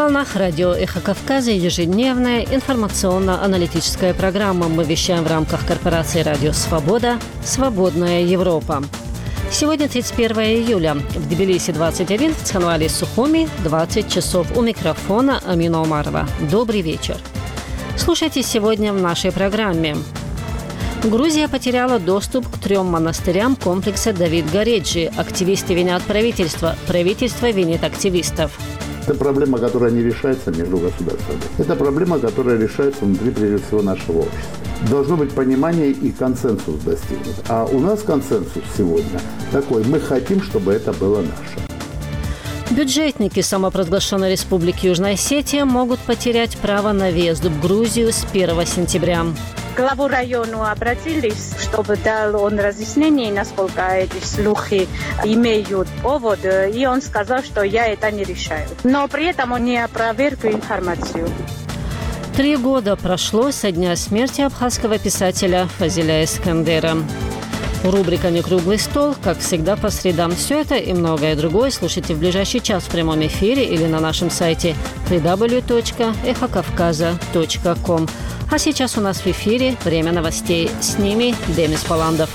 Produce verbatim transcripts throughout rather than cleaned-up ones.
волнах радио «Эхо Кавказа» ежедневная информационно-аналитическая программа. Мы вещаем в рамках корпорации «Радио Свобода. Свободная Европа». Сегодня тридцать первое июля. В Тбилиси двадцать один, в Цхинвале Сухуми двадцать часов. У микрофона Амина Умарова. Добрый вечер. Слушайте сегодня в нашей программе. Грузия потеряла доступ к трем монастырям комплекса Давид Гореджи. Активисты винят правительство. Правительство винит активистов. Это проблема, которая не решается между государствами. Это проблема, которая решается внутри, прежде всего, нашего общества. Должно быть понимание и консенсус достигнут. А у нас консенсус сегодня такой. Мы хотим, чтобы это было наше. Бюджетники самопровозглашенной Республики Южная Осетия могут потерять право на въезд в Грузию с первого сентября. К главу района обратились, чтобы дал он разъяснение, насколько эти слухи имеют повод, и он сказал, что я это не решаю. Но при этом он не опроверг информацию. Три года прошло со дня смерти абхазского писателя Фазиля Эскандера. Рубрика «Не круглый стол», как всегда, по средам. Все это и многое другое слушайте в ближайший час в прямом эфире или на нашем сайте дабл ю дабл ю дабл ю точка эхо кавказа точка ком. А сейчас у нас в эфире время новостей. С ними Демис Паландов.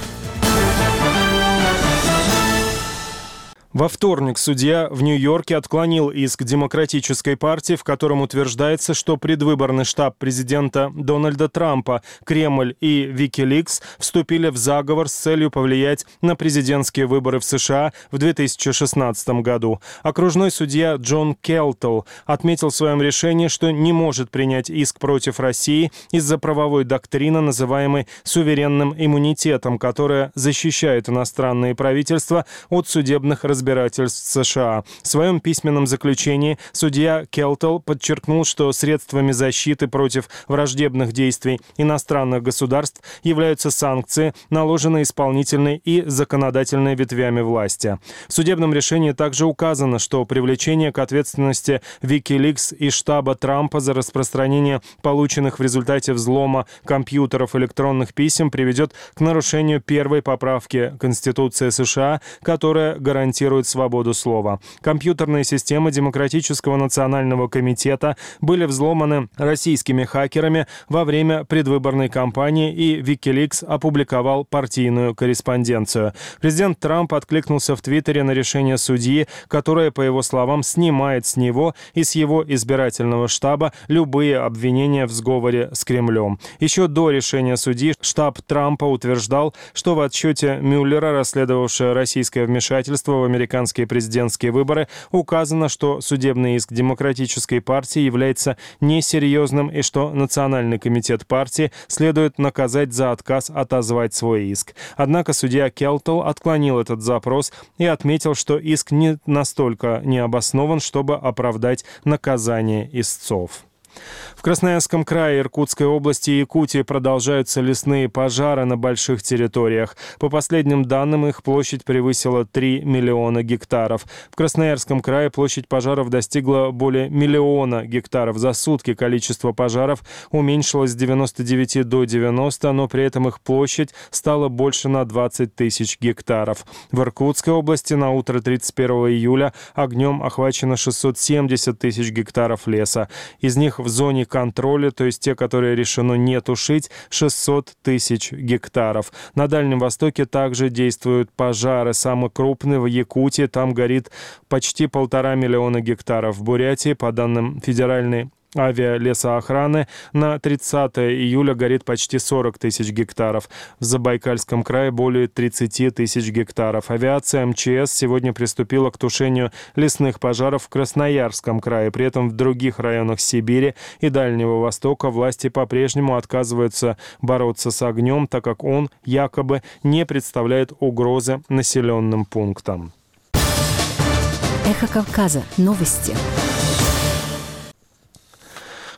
Во вторник судья в Нью-Йорке отклонил иск Демократической партии, в котором утверждается, что предвыборный штаб президента Дональда Трампа, Кремль и Wikileaks вступили в заговор с целью повлиять на президентские выборы в США в две тысячи шестнадцатом году. Окружной судья Джон Келтл отметил в своем решении, что не может принять иск против России из-за правовой доктрины, называемой суверенным иммунитетом, которая защищает иностранные правительства от судебных разбирательств. разбирательств США. В своем письменном заключении судья Келтл подчеркнул, что средствами защиты против враждебных действий иностранных государств являются санкции, наложенные исполнительной и законодательной ветвями власти. В судебном решении также указано, что привлечение к ответственности Wikileaks и штаба Трампа за распространение полученных в результате взлома компьютеров электронных писем приведет к нарушению первой поправки Конституции США, которая гарантирует свободу слова. Компьютерные системы Демократического национального комитета были взломаны российскими хакерами во время предвыборной кампании, и Wikileaks опубликовал партийную корреспонденцию. Президент Трамп откликнулся в Твиттере на решение судьи, которое, по его словам, снимает с него и с его избирательного штаба любые обвинения в сговоре с Кремлем. Еще до решения судьи штаб Трампа утверждал, что в отчете Мюллера, расследовавшего российское вмешательство в американские президентские выборы, указано, что судебный иск Демократической партии является несерьезным и что Национальный комитет партии следует наказать за отказ отозвать свой иск. Однако судья Келтл отклонил этот запрос и отметил, что иск не настолько необоснован, чтобы оправдать наказание истцов. В Красноярском крае, Иркутской области и Якутии продолжаются лесные пожары на больших территориях. По последним данным, их площадь превысила три миллиона гектаров. В Красноярском крае площадь пожаров достигла более миллиона гектаров. За сутки количество пожаров уменьшилось с девяноста девяти до девяноста, но при этом их площадь стала больше на двадцать тысяч гектаров. В Иркутской области на утро тридцать первого июля огнем охвачено шестьсот семьдесят тысяч гектаров леса. Из них в зоне контроля, то есть те, которые решено не тушить, шестьсот тысяч гектаров. На Дальнем Востоке также действуют пожары. Самый крупный в Якутии, там горит почти полтора миллиона гектаров. В Бурятии, по данным Федеральной авиалесоохраны, на тридцатое июля горит почти сорок тысяч гектаров. В Забайкальском крае более тридцати тысяч гектаров. Авиация эм че эс сегодня приступила к тушению лесных пожаров в Красноярском крае. При этом в других районах Сибири и Дальнего Востока власти по-прежнему отказываются бороться с огнем, так как он якобы не представляет угрозы населенным пунктам. Эхо Кавказа. Новости.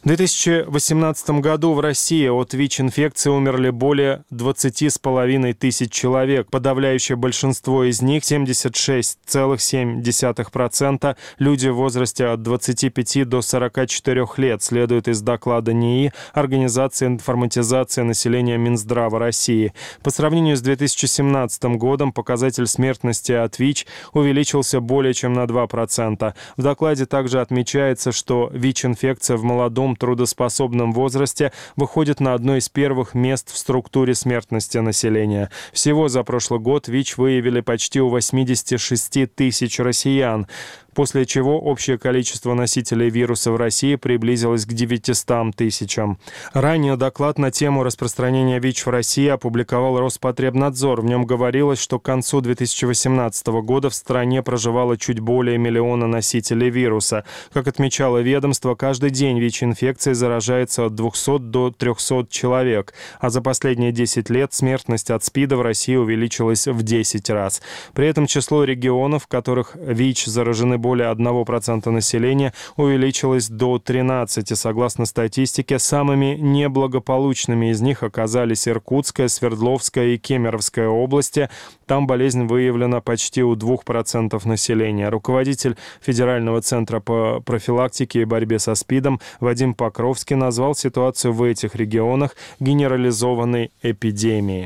В две тысячи восемнадцатом году в России от ВИЧ-инфекции умерли более двадцати с половиной тысяч человек. Подавляющее большинство из них, семьдесят шесть целых семь десятых процента, люди в возрасте от двадцати пяти до сорока четырёх лет, следует из доклада НИИ Организации информатизации населения Минздрава России. По сравнению с две тысячи семнадцатым годом показатель смертности от ВИЧ увеличился более чем на два процента. В докладе также отмечается, что ВИЧ-инфекция в молодом трудоспособном возрасте выходит на одно из первых мест в структуре смертности населения. Всего за прошлый год ВИЧ выявили почти у восьмидесяти шести тысяч россиян, после чего общее количество носителей вируса в России приблизилось к девятистам тысячам. Ранее доклад на тему распространения ВИЧ в России опубликовал Роспотребнадзор. В нем говорилось, что к концу две тысячи восемнадцатого года в стране проживало чуть более миллиона носителей вируса. Как отмечало ведомство, каждый день ВИЧ-инфекцией заражается от двухсот до трёхсот человек, а за последние десять лет смертность от СПИДа в России увеличилась в десять раз. При этом число регионов, в которых ВИЧ заражены более одного процента населения, увеличилось до тринадцати. Согласно статистике, самыми неблагополучными из них оказались Иркутская, Свердловская и Кемеровская области. Там болезнь выявлена почти у двух процентов населения. Руководитель Федерального центра по профилактике и борьбе со СПИДом Вадим Покровский назвал ситуацию в этих регионах генерализованной эпидемией.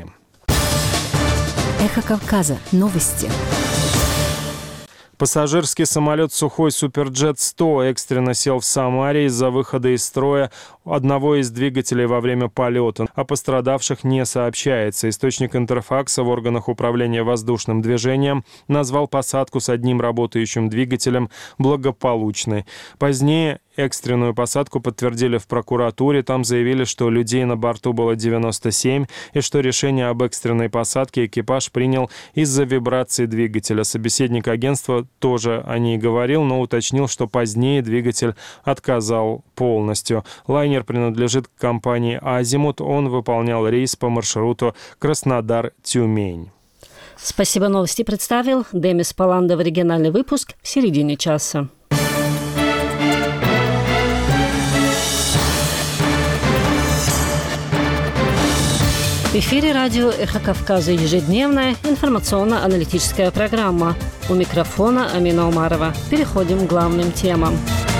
Эхо Кавказа. Новости. Пассажирский самолет «Сухой Суперджет сто» экстренно сел в Самаре из-за выхода из строя одного из двигателей во время полета. О пострадавших не сообщается. Источник Интерфакса в органах управления воздушным движением назвал посадку с одним работающим двигателем благополучной. Позднее экстренную посадку подтвердили в прокуратуре. Там заявили, что людей на борту было девяносто семь и что решение об экстренной посадке экипаж принял из-за вибрации двигателя. Собеседник агентства тоже о ней говорил, но уточнил, что позднее двигатель отказал полностью. Лайнер принадлежит компании «Азимут». Он выполнял рейс по маршруту Краснодар-Тюмень. Спасибо, новости представил Демис Паландов. Оригинальный выпуск в середине часа. В эфире радио «Эхо Кавказа» ежедневная информационно-аналитическая программа. У микрофона Амина Умарова. Переходим к главным темам.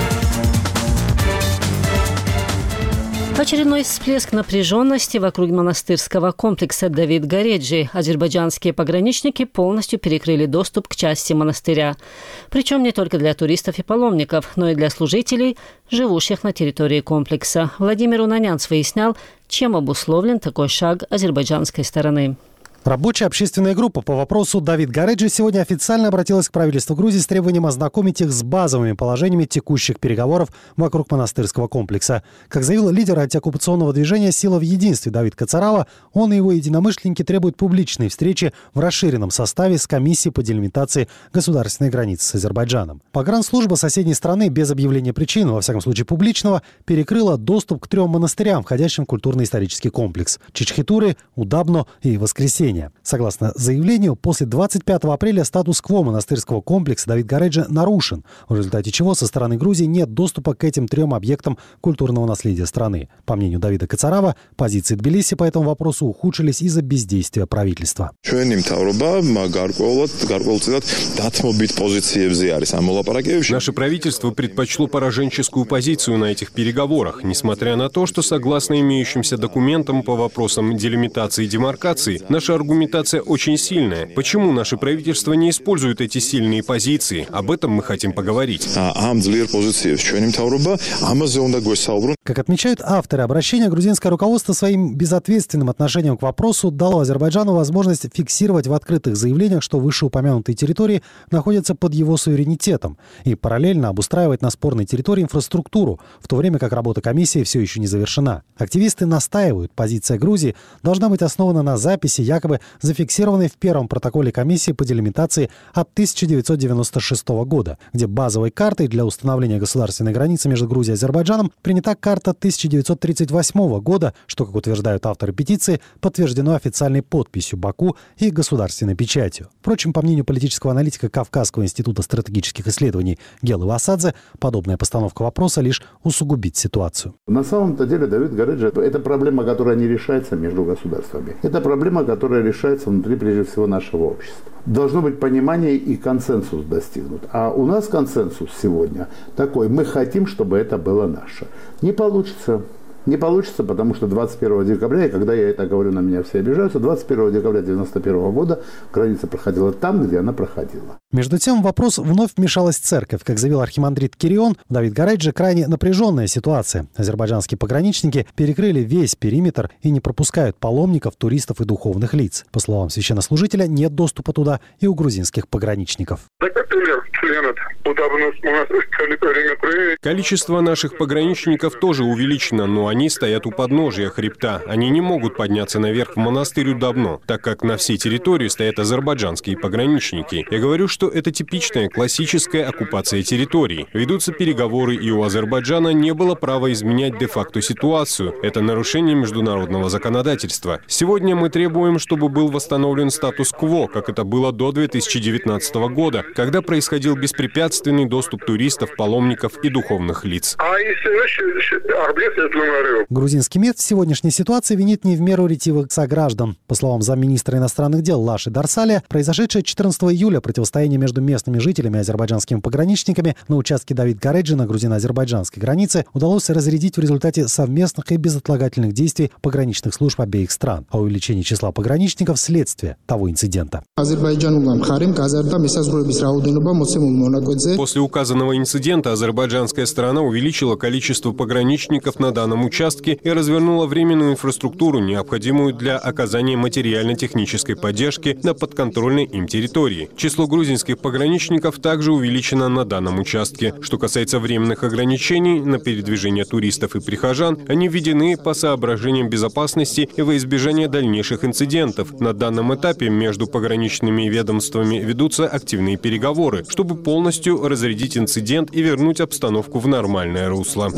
Очередной всплеск напряженности вокруг монастырского комплекса Давид Гореджи. Азербайджанские пограничники полностью перекрыли доступ к части монастыря. Причем не только для туристов и паломников, но и для служителей, живущих на территории комплекса. Владимир Унанянц выяснял, чем обусловлен такой шаг азербайджанской стороны. Рабочая общественная группа по вопросу Давид Гореджи сегодня официально обратилась к правительству Грузии с требованием ознакомить их с базовыми положениями текущих переговоров вокруг монастырского комплекса. Как заявил лидер антиоккупационного движения «Сила в единстве» Давид Кацарава, он и его единомышленники требуют публичной встречи в расширенном составе с комиссией по делимитации государственной границы с Азербайджаном. Погранслужба соседней страны без объявления причин, во всяком случае публичного, перекрыла доступ к трем монастырям, входящим в культурно-исторический комплекс – Чичхетуры, Удабно и Воскресенье. Согласно заявлению, после двадцать пятого апреля статус-кво монастырского комплекса Давид Гореджи нарушен, в результате чего со стороны Грузии нет доступа к этим трем объектам культурного наследия страны. По мнению Давида Кацарава, позиции Тбилиси по этому вопросу ухудшились из-за бездействия правительства. Наше правительство предпочло пораженческую позицию на этих переговорах, несмотря на то, что согласно имеющимся документам по вопросам делимитации и демаркации, наша аргументация очень сильная. Почему наше правительство не использует эти сильные позиции? Об этом мы хотим поговорить. Как отмечают авторы обращения, грузинское руководство своим безответственным отношением к вопросу дало Азербайджану возможность фиксировать в открытых заявлениях, что вышеупомянутые территории находятся под его суверенитетом, и параллельно обустраивать на спорной территории инфраструктуру, в то время как работа комиссии все еще не завершена. Активисты настаивают, позиция Грузии должна быть основана на записи якобы якобы зафиксированы в первом протоколе комиссии по делимитации от тысяча девятьсот девяносто шестого года, где базовой картой для установления государственной границы между Грузией и Азербайджаном принята карта тысяча девятьсот тридцать восьмого года, что, как утверждают авторы петиции, подтверждено официальной подписью Баку и государственной печатью. Впрочем, по мнению политического аналитика Кавказского института стратегических исследований Гелы Васадзе, подобная постановка вопроса лишь усугубит ситуацию. На самом-то деле, Давид Гареджи, это проблема, которая не решается между государствами. Это проблема, которая решается внутри, прежде всего, нашего общества. Должно быть понимание и консенсус достигнут. А у нас консенсус сегодня такой: мы хотим, чтобы это было наше. Не получится. Не получится, потому что двадцать первого декабря, и когда я это говорю, на меня все обижаются, двадцать первого декабря девяносто первого года граница проходила там, где она проходила. Между тем, в вопрос вновь вмешалась церковь. Как заявил архимандрит Кирион, Давид Гареджи, крайне напряженная ситуация. Азербайджанские пограничники перекрыли весь периметр и не пропускают паломников, туристов и духовных лиц. По словам священнослужителя, нет доступа туда и у грузинских пограничников. Количество наших пограничников тоже увеличено, но они стоят у подножия хребта. Они не могут подняться наверх в монастырь Удабно, так как на всей территории стоят азербайджанские пограничники. Я говорю, что это типичная классическая оккупация территории. Ведутся переговоры, и у Азербайджана не было права изменять де-факто ситуацию. Это нарушение международного законодательства. Сегодня мы требуем, чтобы был восстановлен статус-кво, как это было до две тысячи девятнадцатого года, когда происходил беспрепятственный доступ туристов, паломников и духовных лиц. Грузинский МИД в сегодняшней ситуации винит не в меру ретивых сограждан. По словам замминистра иностранных дел Лаши Дарсалия, произошедшее четырнадцатого июля противостояние между местными жителями и азербайджанскими пограничниками на участке Давид Гареджи на грузино-азербайджанской границе удалось разрядить в результате совместных и безотлагательных действий пограничных служб обеих стран. А увеличение числа пограничников – следствие того инцидента. После указанного инцидента азербайджанская сторона увеличила количество пограничников на данном участке и развернула временную инфраструктуру, необходимую для оказания материально-технической поддержки на подконтрольной им территории. Число грузинских пограничников также увеличено на данном участке. Что касается временных ограничений на передвижение туристов и прихожан, они введены по соображениям безопасности и во избежание дальнейших инцидентов. На данном этапе между пограничными ведомствами ведутся активные переговоры, чтобы полностью разрядить инцидент и вернуть обстановку в нормальное русло.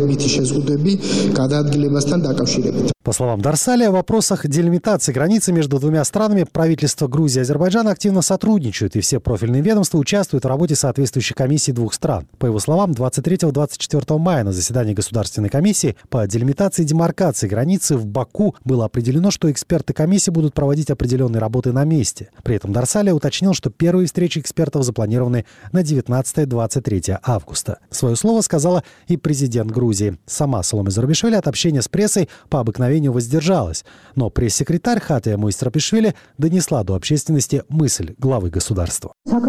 По словам Дарсалия, в вопросах делимитации границы между двумя странами правительства Грузии и Азербайджана активно сотрудничают, и все профильные ведомства участвуют в работе соответствующей комиссии двух стран. По его словам, двадцать третьего — двадцать четвёртого мая на заседании Государственной комиссии по делимитации и демаркации границы в Баку было определено, что эксперты комиссии будут проводить определенные работы на месте. При этом Дарсалия уточнил, что первые встречи экспертов запланированы на девятнадцатое — двадцать третье августа. Свое слово сказала и президент Грузии. Сама Саломе Зурабишвили от общения с прессой по обыкновению воздержалась. Но пресс-секретарь Хатия Муистрапишвили донесла до общественности мысль главы государства.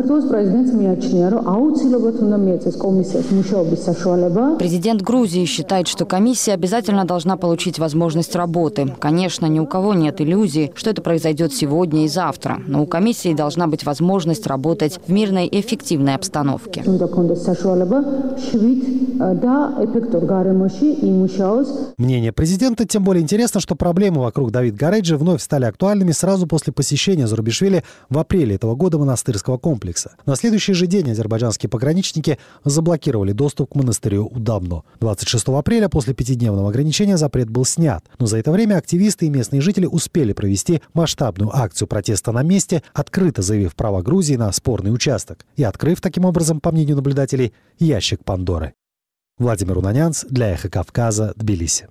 Президент Грузии считает, что комиссия обязательно должна получить возможность работы. Конечно, ни у кого нет иллюзий, что это произойдет сегодня и завтра. Но у комиссии должна быть возможность работать в мирной и эффективной обстановке. Мнение президента тем более интересно, что проблемы вокруг Давид Гареджи вновь стали актуальными сразу после посещения Зурабишвили в апреле этого года монастырского комплекса. На следующий же день азербайджанские пограничники заблокировали доступ к монастырю Удабно. двадцать шестого апреля после пятидневного ограничения запрет был снят. Но за это время активисты и местные жители успели провести масштабную акцию протеста на месте, открыто заявив права Грузии на спорный участок и открыв таким образом, по мнению наблюдателей, ящик Пандоры. Владимир Унанянц для «Эхо Кавказа», Тбилиси.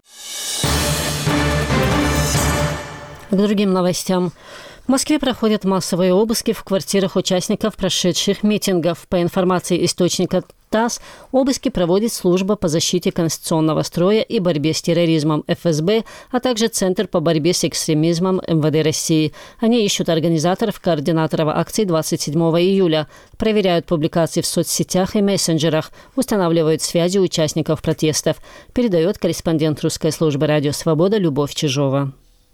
К другим новостям. В Москве проходят массовые обыски в квартирах участников прошедших митингов. По информации источника ТАСС, обыски проводит служба по защите конституционного строя и борьбе с терроризмом эф эс бэ, а также Центр по борьбе с экстремизмом эм вэ дэ России. Они ищут организаторов, координаторов акций двадцать седьмого июля, проверяют публикации в соцсетях и мессенджерах, устанавливают связи участников протестов, передает корреспондент русской службы «Радио Свобода» Любовь Чижова.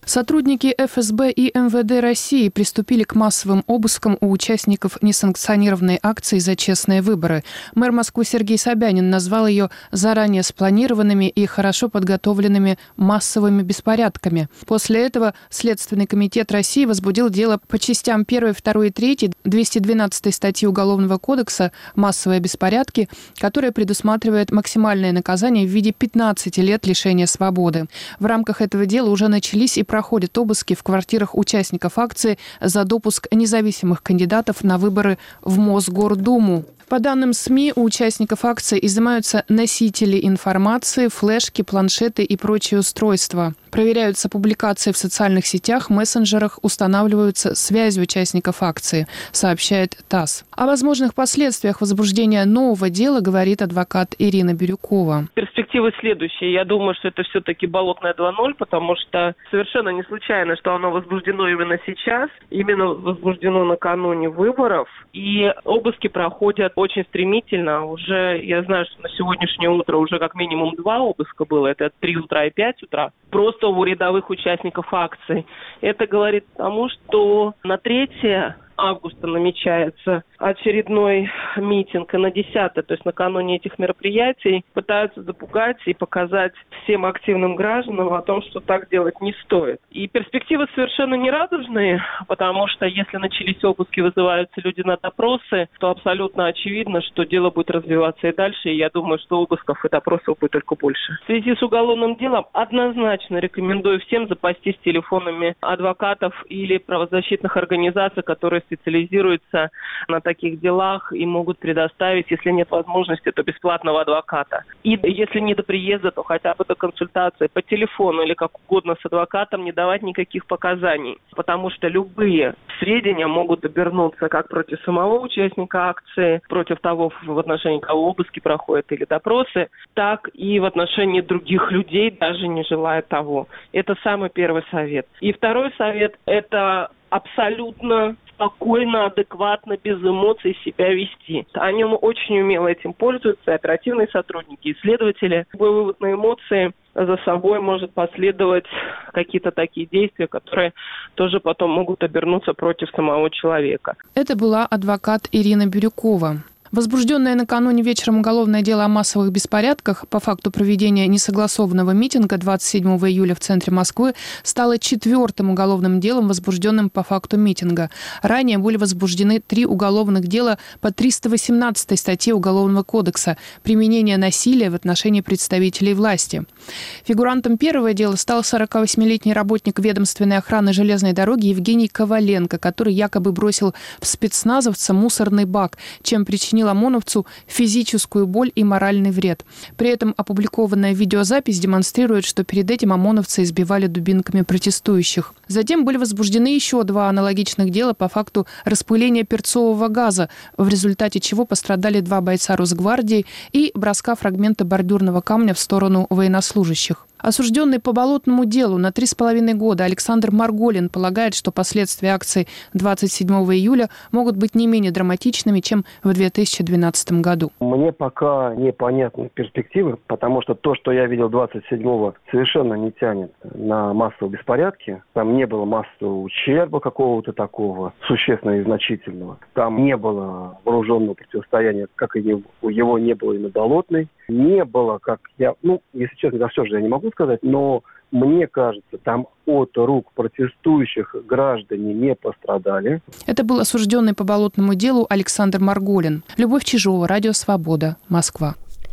Сотрудники эф эс бэ и эм вэ дэ России приступили к массовым обыскам у участников несанкционированной акции «За честные выборы». Мэр Москвы Сергей Собянин назвал ее заранее спланированными и хорошо подготовленными массовыми беспорядками. После этого Следственный комитет России возбудил дело по частям первой, второй и третьей двести двенадцатой статьи Уголовного кодекса «Массовые беспорядки», которая предусматривает максимальное наказание в виде пятнадцати лет лишения свободы. В рамках этого дела уже начались и проходят обыски в квартирах участников акции за допуск независимых кандидатов на выборы в Мосгордуму. По данным СМИ, у участников акции изымаются носители информации, флешки, планшеты и прочие устройства. Проверяются публикации в социальных сетях, мессенджерах, устанавливаются связи участников акции, сообщает ТАСС. О возможных последствиях возбуждения нового дела говорит адвокат Ирина Бирюкова. Перспективы следующие. Я думаю, что это все-таки болотное два ноль, потому что совершенно не случайно, что оно возбуждено именно сейчас, именно возбуждено накануне выборов. И обыски проходят очень стремительно. Уже, я знаю, что на сегодняшнее утро уже как минимум два обыска было. Это три утра и пять утра. Просто у рядовых участников акций. Это говорит тому, что на третье августа намечается очередной митинг, и на десятое, то есть накануне этих мероприятий, пытаются запугать и показать всем активным гражданам о том, что так делать не стоит. И перспективы совершенно нерадужные, потому что если начались обыски, вызываются люди на допросы, то абсолютно очевидно, что дело будет развиваться и дальше, и я думаю, что обысков и допросов будет только больше. В связи с уголовным делом однозначно рекомендую всем запастись телефонами адвокатов или правозащитных организаций, которые специализируются на таких делах и могут предоставить, если нет возможности, то бесплатного адвоката. И если не до приезда, то хотя бы до консультации по телефону или как угодно с адвокатом, не давать никаких показаний, потому что любые сведения могут обернуться как против самого участника акции, против того, в отношении кого обыски проходят или допросы, так и в отношении других людей, даже не желая того. Это самый первый совет. И второй совет – это абсолютно спокойно, адекватно, без эмоций себя вести. Они очень умело этим пользуются, оперативные сотрудники, исследователи. Любой вывод на эмоции за собой может последовать какие-то такие действия, которые тоже потом могут обернуться против самого человека. Это была адвокат Ирина Бирюкова. Возбужденное накануне вечером уголовное дело о массовых беспорядках по факту проведения несогласованного митинга двадцать седьмого июля в центре Москвы стало четвертым уголовным делом, возбужденным по факту митинга. Ранее были возбуждены три уголовных дела по триста восемнадцатой статье Уголовного кодекса «Применение насилия в отношении представителей власти». Фигурантом первого дела стал сорокавосьмилетний работник ведомственной охраны железной дороги Евгений Коваленко, который якобы бросил в спецназовца мусорный бак, чем причинил ОМОНовцу физическую боль и моральный вред. При этом опубликованная видеозапись демонстрирует, что перед этим ОМОНовцы избивали дубинками протестующих. Затем были возбуждены еще два аналогичных дела по факту распыления перцового газа, в результате чего пострадали два бойца Росгвардии и броска фрагмента бордюрного камня в сторону военнослужащих. Осужденный по болотному делу на три с половиной года Александр Марголин полагает, что последствия акции двадцать седьмого июля могут быть не менее драматичными, чем в две тысячи двенадцатом году. Мне пока непонятны перспективы, потому что то, что я видел двадцать седьмого, совершенно не тянет на массовые беспорядки. Там не было массового ущерба какого-то такого существенного и значительного. Там не было вооруженного противостояния, как и его не было и на Болотной. Не было, как я, ну, если честно, за все же я не могу сказать, но мне кажется, там от рук протестующих граждане не пострадали. Это был осужденный по болотному делу Александр Марголин. Любовь Чижова, Радио Свобода, Москва.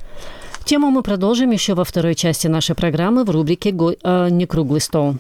Тему мы продолжим еще во второй части нашей программы в рубрике «Го... э, «Не круглый стол».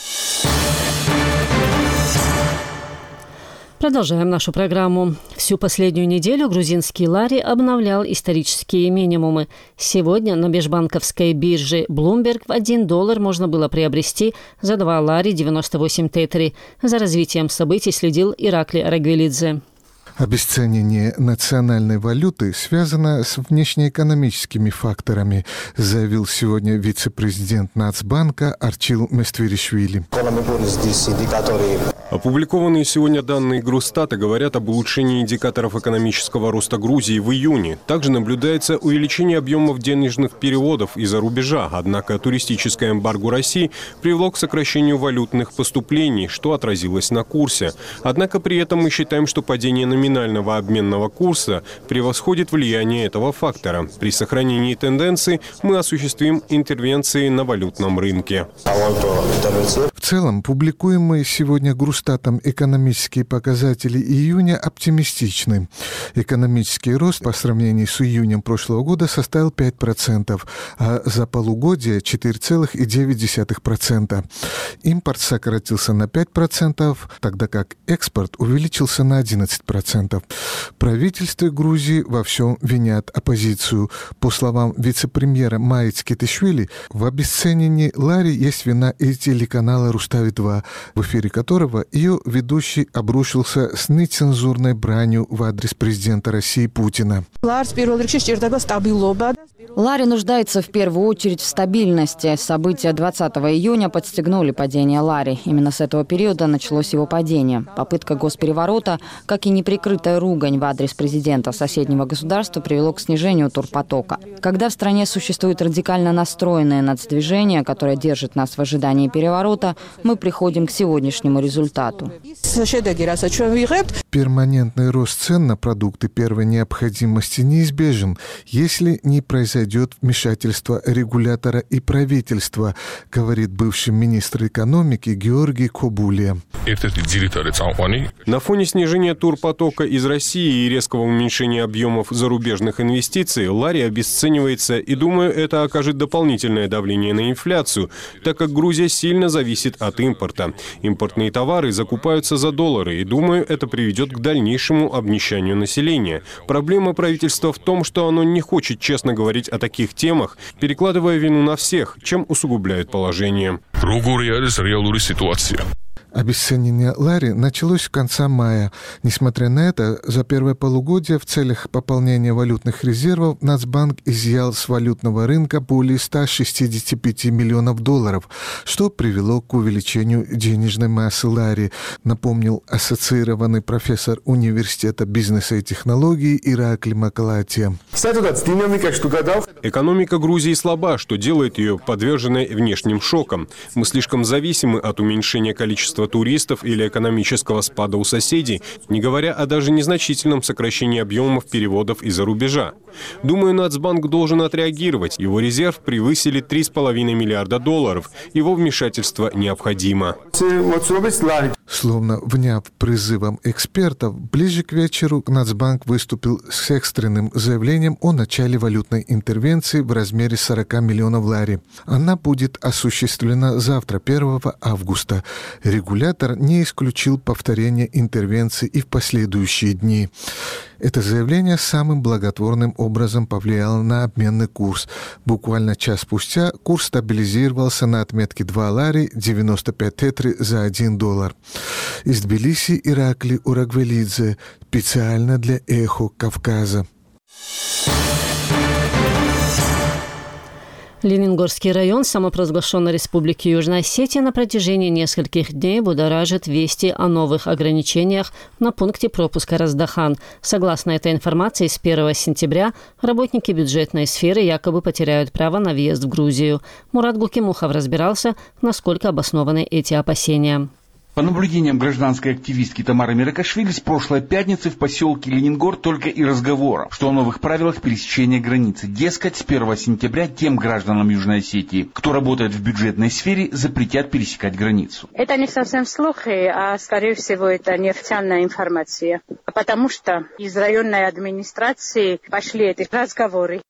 Продолжаем нашу программу. Всю последнюю неделю грузинский лари обновлял исторические минимумы. Сегодня на межбанковской бирже Bloomberg в один доллар можно было приобрести за два лари девяносто восемь тетри. За развитием событий следил Ираклий Арагвелидзе. Обесценивание национальной валюты связано с внешнеэкономическими факторами, заявил сегодня вице-президент Нацбанка Арчил Мествиришвили. Опубликованные сегодня данные Гросстата говорят об улучшении индикаторов экономического роста Грузии в июне. Также наблюдается увеличение объемов денежных переводов из-за рубежа, однако туристическое эмбарго России привело к сокращению валютных поступлений, что отразилось на курсе. Однако при этом мы считаем, что падение номинального обменного курса превосходит влияние этого фактора. При сохранении тенденции мы осуществим интервенции на валютном рынке. В целом, публикуемые сегодня Гросстатом экономические показатели июня оптимистичны. Экономический рост по сравнению с июнем прошлого года составил пять процентов, а за полугодие четыре целых девять десятых процента. Импорт сократился на пять процентов, тогда как экспорт увеличился на одиннадцать процентов. Правительство Грузии во всем винят оппозицию. По словам вице-премьера Маиц Кетишвили, в обесценении лари есть вина и телеканала «Рустави-два», в эфире которого ее ведущий обрушился с нецензурной бранью в адрес президента России Путина. Лари нуждается в первую очередь в стабильности. События двадцатого июня подстегнули падение лари. Именно с этого периода началось его падение. Попытка госпереворота, как и неприкрытая ругань в адрес президента соседнего государства, привело к снижению турпотока. Когда в стране существует радикально настроенное нацдвижение, которое держит нас в ожидании переворота, мы приходим к сегодняшнему результату. Перманентный рост цен на продукты первой необходимости неизбежен, если не произойдет вмешательство регулятора и правительства, говорит бывший министр экономики Георгий Кобулия. На фоне снижения турпотока из России и резкого уменьшения объемов зарубежных инвестиций лари обесценивается, и, думаю, это окажет дополнительное давление на инфляцию, так как Грузия сильно зависит от импорта. Импортные товары закупаются за доллары, и, думаю, это приведет к дальнейшему обнищанию населения. Проблема правительства в том, что оно не хочет честно говорить о таких темах, перекладывая вину на всех, чем усугубляет положение. Обесценивание лари началось с конца мая. Несмотря на это, за первое полугодие в целях пополнения валютных резервов Нацбанк изъял с валютного рынка более ста шестидесяти пяти миллионов долларов, что привело к увеличению денежной массы лари, напомнил ассоциированный профессор Университета бизнеса и технологий Иракли Макалатия. Экономика Грузии слаба, что делает ее подверженной внешним шокам. Мы слишком зависимы от уменьшения количества туристов или экономического спада у соседей, не говоря о даже незначительном сокращении объемов переводов из-за рубежа. Думаю, Нацбанк должен отреагировать. Его резерв превысили три с половиной миллиарда долларов. Его вмешательство необходимо. Словно вняв призывам экспертов, ближе к вечеру Нацбанк выступил с экстренным заявлением о начале валютной интервенции в размере сорока миллионов лари. Она будет осуществлена завтра, первого августа. Регулятор не исключил повторения интервенции и в последующие дни. Это заявление самым благотворным образом повлияло на обменный курс. Буквально час спустя курс стабилизировался на отметке два лари девяносто пять тетри за один доллар. Из Тбилиси Иракли Урагвелидзе, специально для «Эхо Кавказа». Лениногорский район самопровозглашенной Республики Южной Осетии на протяжении нескольких дней будоражит вести о новых ограничениях на пункте пропуска Раздахан. Согласно этой информации, с первого сентября работники бюджетной сферы якобы потеряют право на въезд в Грузию. Мурат Гукимухов разбирался, насколько обоснованы эти опасения. По наблюдениям гражданской активистки Тамары Миракашвили, с прошлой пятницы в поселке Ленингор только и разговоров, что о новых правилах пересечения границы. Дескать, с первого сентября тем гражданам Южной Осетии, кто работает в бюджетной сфере, запретят пересекать границу. Это не совсем слухи, а скорее всего это неофициальная информация. Потому что из районной администрации пошли эти разговоры.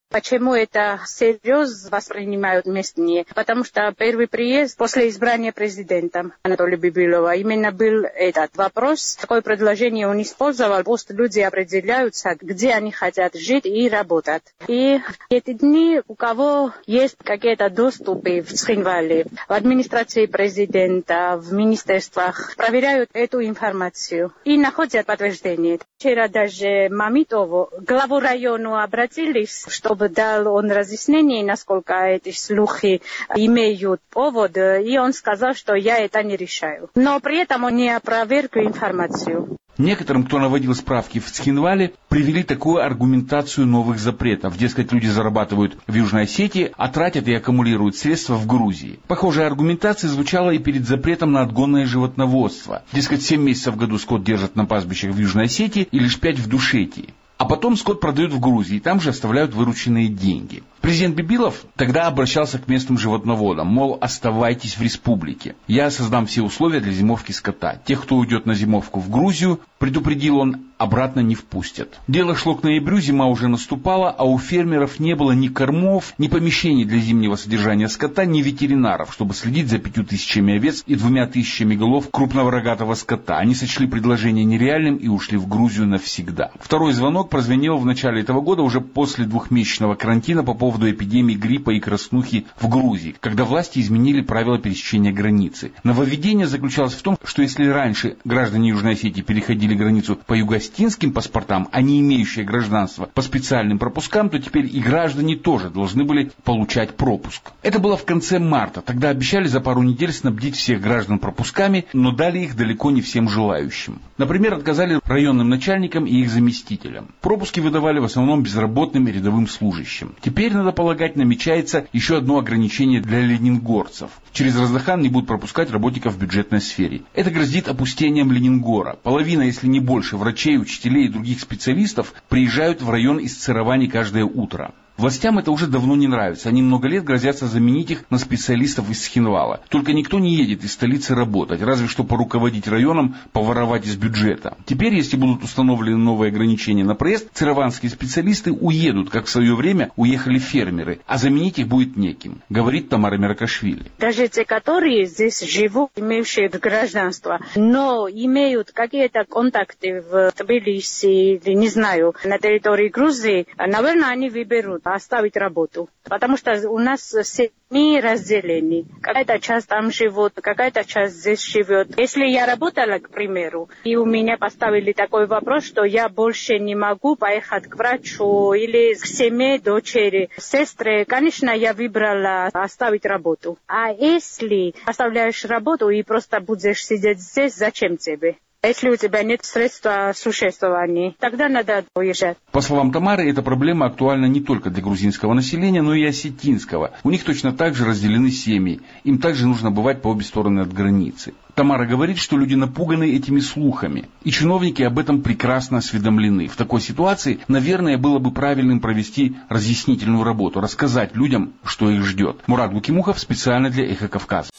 Почему это серьезно воспринимают местные? Потому что первый приезд после избрания президентом Анатолия Бибилова именно был этот вопрос. Такое предложение он использовал. Просто люди определяются, где они хотят жить и работать. И эти дни, у кого есть какие-то доступы в Цхинвале, в администрации президента, в министерствах, проверяют эту информацию и находят подтверждение. Вчера даже Мамитову, главу района, обратились, чтобы дал он разъяснение, насколько эти слухи имеют повод, и он сказал, что я это не решаю. Но при этом он не опроверг информацию. Некоторым, кто наводил справки в Цхинвале, привели такую аргументацию новых запретов. Дескать, люди зарабатывают в Южной Осетии, а тратят и аккумулируют средства в Грузии. Похожая аргументация звучала и перед запретом на отгонное животноводство. Дескать, семь месяцев в году скот держат на пастбищах в Южной Осетии и лишь пять в Душетии. А потом скот продают в Грузии, и там же оставляют вырученные деньги. Президент Бибилов тогда обращался к местным животноводам, мол, оставайтесь в республике. Я создам все условия для зимовки скота. Тех, кто уйдет на зимовку в Грузию, предупредил он, обратно не впустят. Дело шло к ноябрю, зима уже наступала, а у фермеров не было ни кормов, ни помещений для зимнего содержания скота, ни ветеринаров, чтобы следить за пятью тысячами овец и двумя тысячами голов крупного рогатого скота. Они сочли предложение нереальным и ушли в Грузию навсегда. Второй звонок прозвенел в начале этого года, уже после двухмесячного карантина по поводу эпидемии гриппа и краснухи в Грузии, когда власти изменили правила пересечения границы. Нововведение заключалось в том, что если раньше граждане Южной Осетии переходили границу по югоостинским паспортам, а не имеющие гражданство по специальным пропускам, то теперь и граждане тоже должны были получать пропуск. Это было в конце марта. Тогда обещали за пару недель снабдить всех граждан пропусками, но дали их далеко не всем желающим. Например, отказали районным начальникам и их заместителям. Пропуски выдавали в основном безработным и рядовым служащим. Теперь, надо полагать, намечается еще одно ограничение для ленингорцев. Через Раздахан не будут пропускать работников в бюджетной сфере. Это грозит опустением Ленингора. Половина, если не больше, врачей, учителей и других специалистов приезжают в район из Цировани каждое утро. Властям это уже давно не нравится. Они много лет грозятся заменить их на специалистов из Цхинвала. Только никто не едет из столицы работать, разве что поруководить районом, поворовать из бюджета. Теперь, если будут установлены новые ограничения на проезд, цированские специалисты уедут, как в свое время уехали фермеры, а заменить их будет неким, говорит Тамара Меракашвили. Даже те, которые здесь живут, имеющие гражданство, но имеют какие-то контакты в Тбилиси или, не знаю, на территории Грузии, наверное, они выберут оставить работу. Потому что у нас семьи разделены. Какая-то часть там живет, какая-то часть здесь живет. Если я работала, к примеру, и у меня поставили такой вопрос, что я больше не могу поехать к врачу или к семье, дочери, сестре, конечно, я выбрала оставить работу. А если оставляешь работу и просто будешь сидеть здесь, зачем тебе? Если у тебя нет средств существования, тогда надо уезжать. По словам Тамары, эта проблема актуальна не только для грузинского населения, но и осетинского. У них точно так же разделены семьи. Им также нужно бывать по обе стороны от границы. Тамара говорит, что люди напуганы этими слухами. И чиновники об этом прекрасно осведомлены. В такой ситуации, наверное, было бы правильным провести разъяснительную работу, рассказать людям, что их ждет. Мурат Гукимухов специально для «Эхо Кавказа».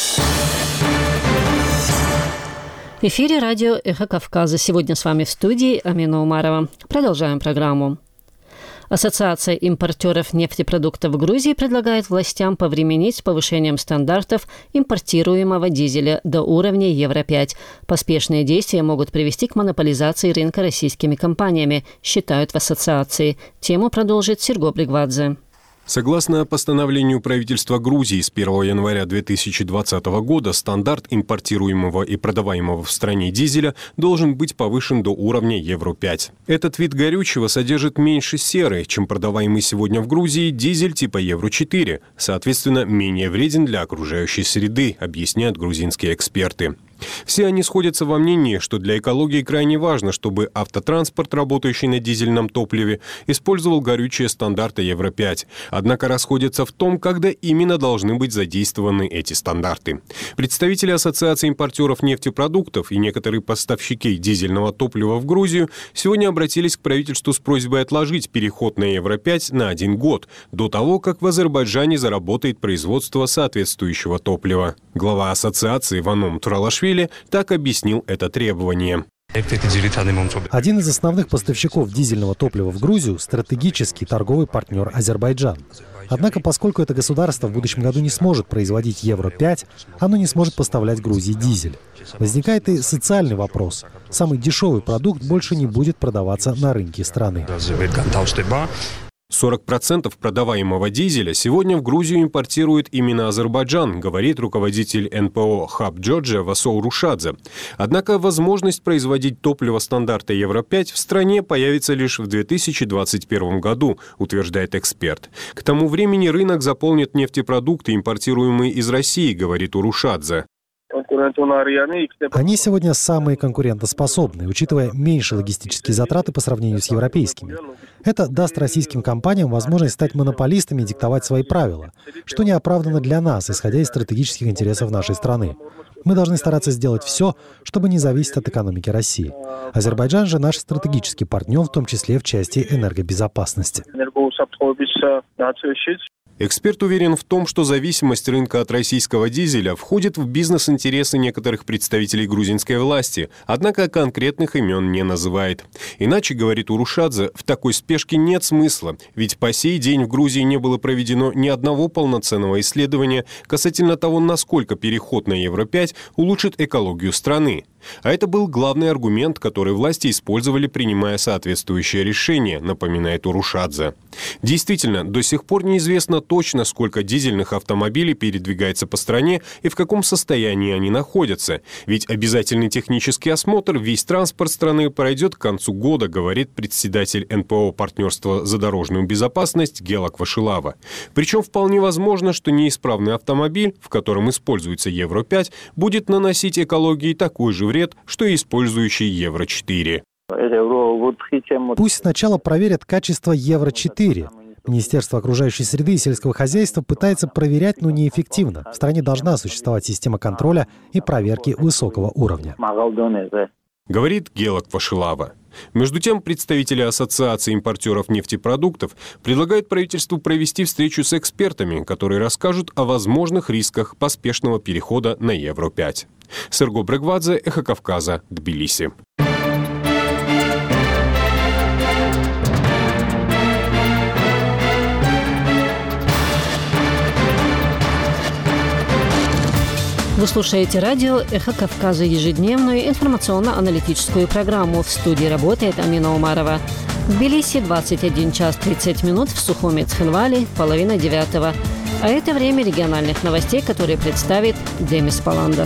В эфире радио «Эхо Кавказа». Сегодня с вами в студии Амина Умарова. Продолжаем программу. Ассоциация импортеров нефтепродуктов в Грузии предлагает властям повременить с повышением стандартов импортируемого дизеля до уровня Евро пять. Поспешные действия могут привести к монополизации рынка российскими компаниями, считают в ассоциации. Тему продолжит Серго Бригвадзе. Согласно постановлению правительства Грузии, с первого января две тысячи двадцатого года стандарт импортируемого и продаваемого в стране дизеля должен быть повышен до уровня Евро пять. Этот вид горючего содержит меньше серы, чем продаваемый сегодня в Грузии дизель типа Евро четыре, соответственно, менее вреден для окружающей среды, объясняют грузинские эксперты. Все они сходятся во мнении, что для экологии крайне важно, чтобы автотранспорт, работающий на дизельном топливе, использовал горючее стандарта Евро пять. Однако расходятся в том, когда именно должны быть задействованы эти стандарты. Представители Ассоциации импортеров нефтепродуктов и некоторые поставщики дизельного топлива в Грузию сегодня обратились к правительству с просьбой отложить переход на Евро пять на один год, до того, как в Азербайджане заработает производство соответствующего топлива. Глава ассоциации Ваном Туралашвили так объяснил это требование. Один из основных поставщиков дизельного топлива в Грузию – стратегический торговый партнер Азербайджан. Однако, поскольку это государство в будущем году не сможет производить евро пять, оно не сможет поставлять Грузии дизель. Возникает и социальный вопрос. Самый дешевый продукт больше не будет продаваться на рынке страны. сорок процентов продаваемого дизеля сегодня в Грузию импортирует именно Азербайджан, говорит руководитель эн пэ о «Хаб Джорджия» Васол Рушадзе. Однако возможность производить топливо стандарта евро пять в стране появится лишь в две тысячи двадцать первом году, утверждает эксперт. К тому времени рынок заполнит нефтепродукты, импортируемые из России, говорит Урушадзе. Они сегодня самые конкурентоспособные, учитывая меньшие логистические затраты по сравнению с европейскими. Это даст российским компаниям возможность стать монополистами и диктовать свои правила, что не оправдано для нас, исходя из стратегических интересов нашей страны. Мы должны стараться сделать все, чтобы не зависеть от экономики России. Азербайджан же наш стратегический партнер, в том числе в части энергобезопасности. Эксперт уверен в том, что зависимость рынка от российского дизеля входит в бизнес-интересы некоторых представителей грузинской власти, однако конкретных имен не называет. Иначе, говорит Урушадзе, в такой спешке нет смысла, ведь по сей день в Грузии не было проведено ни одного полноценного исследования касательно того, насколько переход на евро пять улучшит экологию страны. А это был главный аргумент, который власти использовали, принимая соответствующее решение, напоминает Урушадзе. Действительно, до сих пор неизвестно точно, сколько дизельных автомобилей передвигается по стране и в каком состоянии они находятся. Ведь обязательный технический осмотр весь транспорт страны пройдет к концу года, говорит председатель эн пэ о «Партнерство за дорожную безопасность» Гелак Вашилава. Причем вполне возможно, что неисправный автомобиль, в котором используется евро пять, будет наносить экологии такой же вред, что и использующий евро четыре. Пусть сначала проверят качество евро четыре. Министерство окружающей среды и сельского хозяйства пытается проверять, но неэффективно. В стране должна существовать система контроля и проверки высокого уровня. Говорит Гелак Вашилава. Между тем, представители Ассоциации импортеров нефтепродуктов предлагают правительству провести встречу с экспертами, которые расскажут о возможных рисках поспешного перехода на евро пять. Серго Брегвадзе, Эхо Кавказа, Тбилиси. Вы слушаете радио «Эхо Кавказа», ежедневную информационно-аналитическую программу. В студии работает Амина Умарова. В Тбилиси двадцать один час тридцать минут, в Сухуми Цхинвали половина девятого. А это время региональных новостей, которые представит Демис Паландов.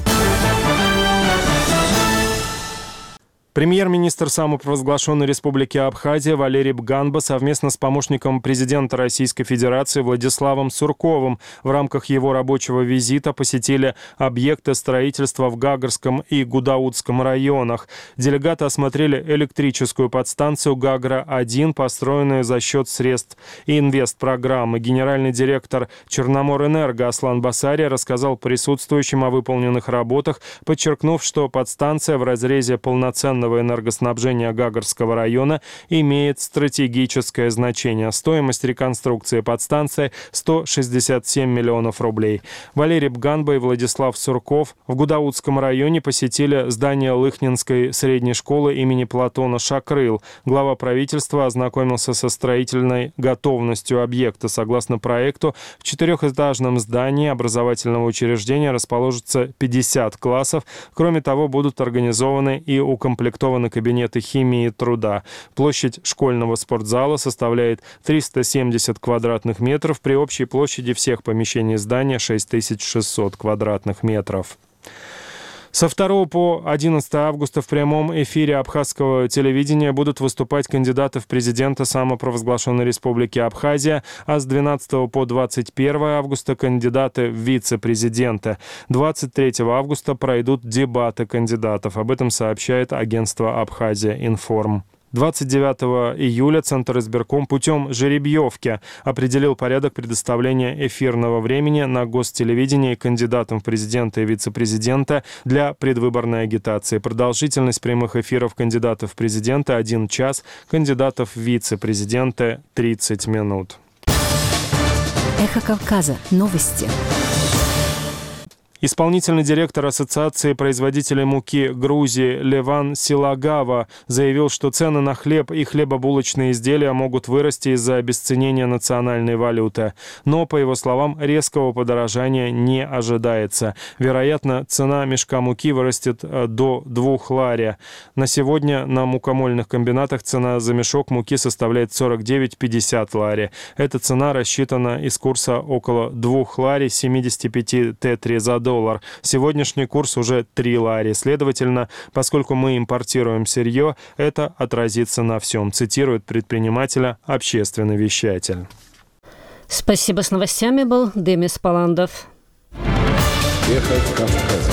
Премьер-министр самопровозглашенной республики Абхазия Валерий Бганба совместно с помощником президента Российской Федерации Владиславом Сурковым в рамках его рабочего визита посетили объекты строительства в Гагарском и Гудаутском районах. Делегаты осмотрели электрическую подстанцию Гагра один, построенную за счет средств инвестпрограммы. Генеральный директор Черноморэнерго Аслан Басария рассказал присутствующим о выполненных работах, подчеркнув, что подстанция в разрезе полноценного энергоснабжения Гагарского района имеет стратегическое значение. Стоимость реконструкции подстанции – сто шестьдесят семь миллионов рублей. Валерий Бганба и Владислав Сурков в Гудаутском районе посетили здание Лыхнинской средней школы имени Платона Шакрыл. Глава правительства ознакомился со строительной готовностью объекта. Согласно проекту, в четырехэтажном здании образовательного учреждения расположится пятьдесят классов. Кроме того, будут организованы и укомплектованы кабинеты химии и труда. Площадь школьного спортзала составляет триста семьдесят квадратных метров, при общей площади всех помещений здания шесть тысяч шестьсот квадратных метров. Со второго по одиннадцатое августа в прямом эфире абхазского телевидения будут выступать кандидаты в президенты самопровозглашенной республики Абхазия, а с двенадцатого по двадцать первое августа кандидаты в вице-президенты. двадцать третьего августа пройдут дебаты кандидатов. Об этом сообщает агентство «Абхазия Информ». двадцать девятого июля Центр избирком путем жеребьевки определил порядок предоставления эфирного времени на гостелевидении кандидатам в президенты и вице-президента для предвыборной агитации. Продолжительность прямых эфиров кандидатов в президенты – один час, кандидатов в вице-президенты – тридцать минут. Эхо Кавказа. Новости. Исполнительный директор Ассоциации производителей муки Грузии Леван Силагава заявил, что цены на хлеб и хлебобулочные изделия могут вырасти из-за обесценения национальной валюты. Но, по его словам, резкого подорожания не ожидается. Вероятно, цена мешка муки вырастет до двух лари. На сегодня на мукомольных комбинатах цена за мешок муки составляет сорок девять - пятьдесят лари. Эта цена рассчитана из курса около двух лари семьдесят пять тетри за доллар. Сегодняшний курс уже три лари. Следовательно, поскольку мы импортируем сырье, это отразится на всем, цитирует предпринимателя общественный вещатель. Спасибо. С новостями был Демис Паландов. Эхо Кавказа.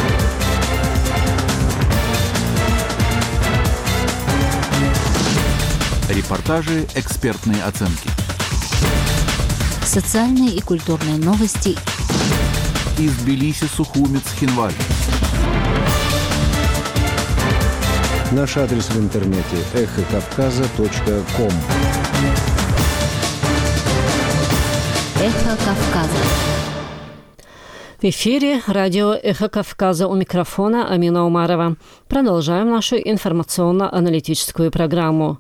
Репортажи, экспертные оценки. Социальные и культурные новости. Из Тбилиси, Сухуми, Цхинвали. Наш адрес в интернете эхо кавказа точка ком. Эхо Кавказа. В эфире радио «Эхо Кавказа», у микрофона Амина Умарова. Продолжаем нашу информационно-аналитическую программу.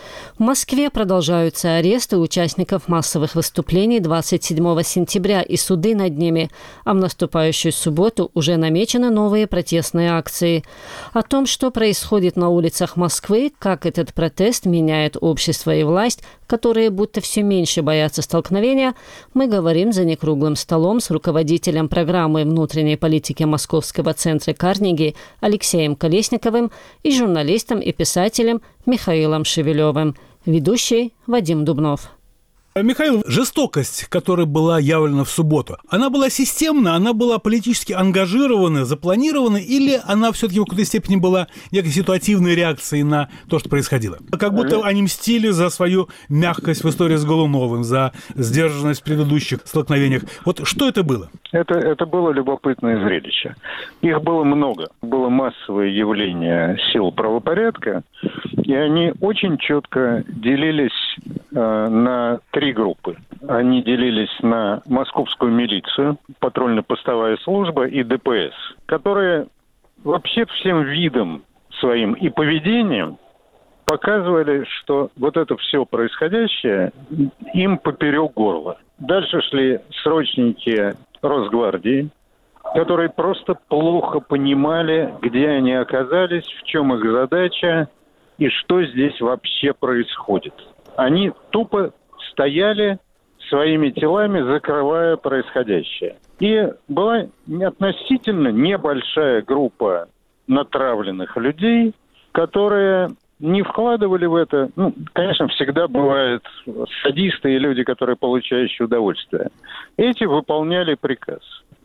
В Москве продолжаются аресты участников массовых выступлений двадцать седьмого сентября и суды над ними, а в наступающую субботу уже намечены новые протестные акции. О том, что происходит на улицах Москвы, как этот протест меняет общество и власть, которые будто все меньше боятся столкновения, мы говорим за некруглым столом с руководителем программы внутренней политики Московского центра Карнеги Алексеем Колесниковым и журналистом и писателем Михаилом Шевелевым. Ведущий Вадим Дубнов. Михаил, жестокость, которая была явлена в субботу, она была системна, она была политически ангажирована, запланирована, или она все-таки в какой-то степени была некой ситуативной реакцией на то, что происходило? Как будто они мстили за свою мягкость в истории с Голуновым, за сдержанность в предыдущих столкновениях. Вот что это было? Это, это было любопытное зрелище. Их было много. Было массовое явление сил правопорядка, и они очень четко делились э, на три группы. Они делились на московскую милицию, патрульно-постовая служба и ДПС, которые вообще всем видом своим и поведением показывали, что вот это все происходящее им поперек горла. Дальше шли срочники Росгвардии, которые просто плохо понимали, где они оказались, в чем их задача и что здесь вообще происходит. Они тупо стояли своими телами, закрывая происходящее. И была относительно небольшая группа натравленных людей, которые не вкладывали в это. Ну, конечно, всегда бывают садисты и люди, которые получающие удовольствие. Эти выполняли приказ.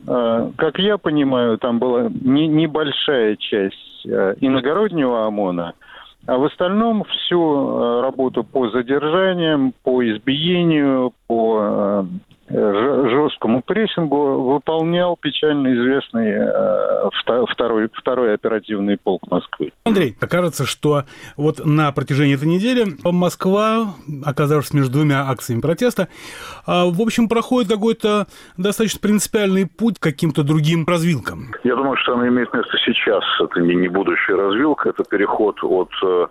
Как я понимаю, там была не, небольшая часть иногороднего ОМОНа, а в остальном всю работу по задержаниям, по избиению, по жесткому прессингу выполнял печально известный второй, второй оперативный полк Москвы. Андрей, окажется, что вот на протяжении этой недели Москва, оказавшись между двумя акциями протеста, в общем, проходит какой-то достаточно принципиальный путь к каким-то другим развилкам. Я думаю, что она имеет место сейчас. Это не будущая развилка, это переход от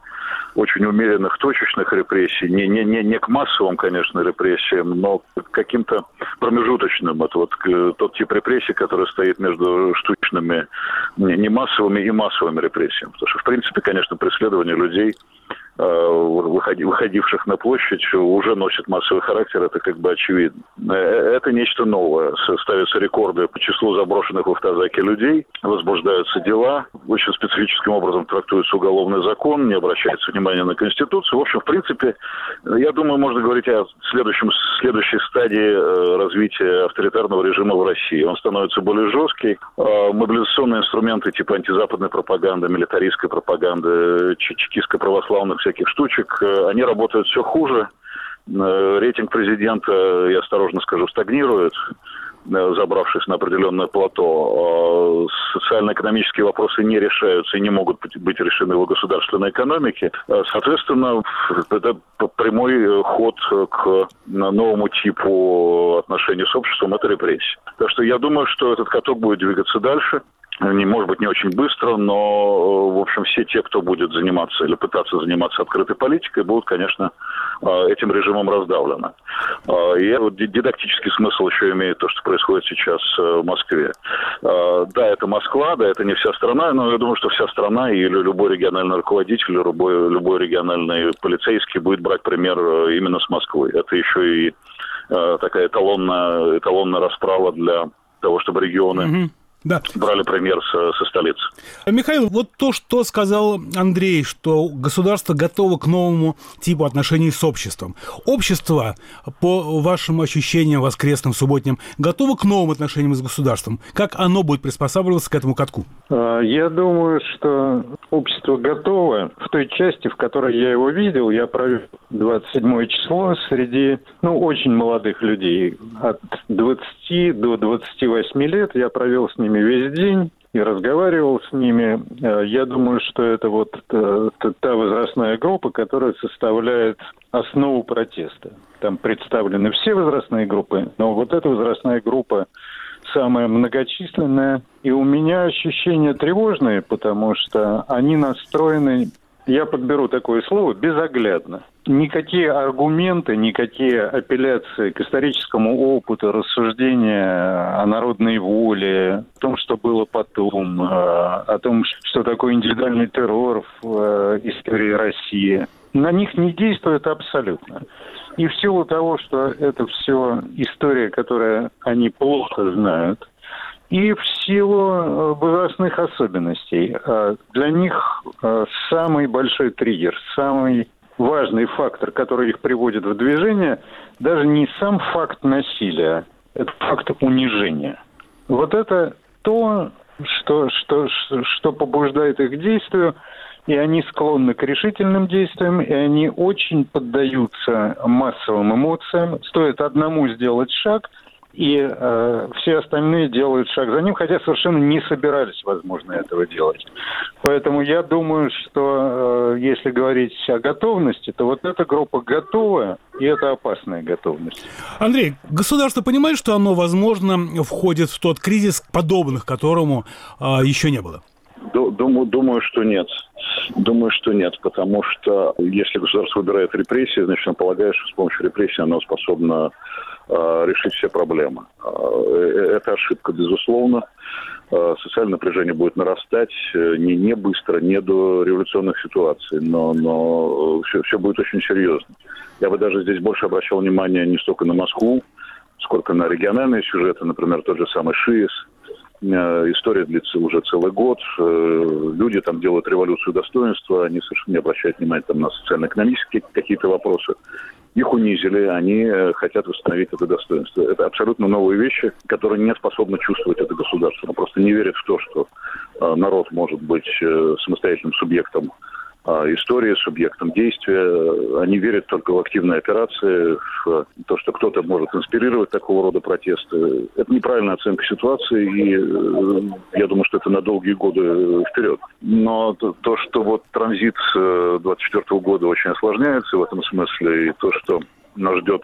очень умеренных, точечных репрессий, не, не, не, не к массовым, конечно, репрессиям, но к каким-то промежуточным. Это вот тот тип репрессий, который стоит между штучными, не массовыми и массовыми репрессиями. Потому что, в принципе, конечно, преследование людей, выходивших на площадь, уже носит массовый характер, это как бы очевидно. Это нечто новое. Ставятся рекорды по числу заброшенных в автозаки людей, возбуждаются дела, очень специфическим образом трактуется уголовный закон, не обращается внимания на Конституцию. В общем, в принципе, я думаю, можно говорить о следующем, следующей стадии развития авторитарного режима в России. Он становится более жесткий. Мобилизационные инструменты типа антизападной пропаганды, милитаристской пропаганды, чекистско-православных всяких штучек, они работают все хуже. Рейтинг президента, я осторожно скажу, стагнирует. забравшись на определенное плато, социально-экономические вопросы не решаются и не могут быть решены в государственной экономике. Соответственно, это прямой ход к новому типу отношений с обществом, это репрессии. Так что я думаю, что этот каток будет двигаться дальше. Не, может быть, не очень быстро, но, в общем, все те, кто будет заниматься или пытаться заниматься открытой политикой, будут, конечно, этим режимом раздавлены. И вот дидактический смысл еще имеет то, что происходит сейчас в Москве. Да, это Москва, да, это не вся страна, но я думаю, что вся страна и любой региональный руководитель, любой, любой региональный полицейский будет брать пример именно с Москвы. Это еще и такая эталонная, эталонная расправа для того, чтобы регионы... Mm-hmm. Да. Брали пример со, со столицы. Михаил, вот то, что сказал Андрей, что государство готово к новому типу отношений с обществом. Общество, по вашим ощущениям воскресным, субботним, готово к новым отношениям с государством. Как оно будет приспосабливаться к этому катку? Я думаю, что общество готово в той части, в которой я его видел. Я провел двадцать седьмое число среди ну, очень молодых людей. От двадцати до двадцати восьми лет я провел с ними весь день и разговаривал с ними. Я думаю, что это вот та, та возрастная группа, которая составляет основу протеста. Там представлены все возрастные группы, но вот эта возрастная группа самая многочисленная. И у меня ощущения тревожные, потому что они настроены, я подберу такое слово, безоглядно. Никакие аргументы, никакие апелляции к историческому опыту, рассуждения о народной воле, о том, что было потом, о том, что такое индивидуальный террор в истории России, на них не действует абсолютно. И в силу того, что это все история, которую они плохо знают, и в силу возрастных особенностей, для них самый большой триггер, самый важный фактор, который их приводит в движение, даже не сам факт насилия, это факт унижения. Вот это то, что, что, что побуждает их к действию, и они склонны к решительным действиям, и они очень поддаются массовым эмоциям. Стоит одному сделать шаг, и э, все остальные делают шаг за ним, хотя совершенно не собирались, возможно, этого делать. Поэтому я думаю, что э, если говорить о готовности, то вот эта группа готова, и это опасная готовность. Андрей, государство понимает, что оно, возможно, входит в тот кризис, подобных которому э, еще не было? Думаю, думаю, что нет. Думаю, что нет, потому что если государство выбирает репрессии, значит, оно полагает, что с помощью репрессий оно способно э, решить все проблемы. Э, это ошибка, безусловно. Э, социальное напряжение будет нарастать э, не, не быстро, не до революционных ситуаций, но, но все, все будет очень серьезно. Я бы даже здесь больше обращал внимание не столько на Москву, сколько на региональные сюжеты, например, тот же самый ШИЭС. История длится уже целый год. Люди там делают революцию достоинства, они совершенно не обращают внимания там, на социально-экономические какие-то вопросы. Их унизили, они хотят восстановить это достоинство. Это абсолютно новые вещи, которые не способны чувствовать это государство. Оно просто не верит в то, что народ может быть самостоятельным субъектом истории, субъектом действия. Они верят только в активные операции, в то, что кто-то может инспирировать такого рода протесты. Это неправильная оценка ситуации, и я думаю, что это на долгие годы вперед. Но то, что вот транзит двадцать четвёртого года очень осложняется в этом смысле, и то, что нас ждет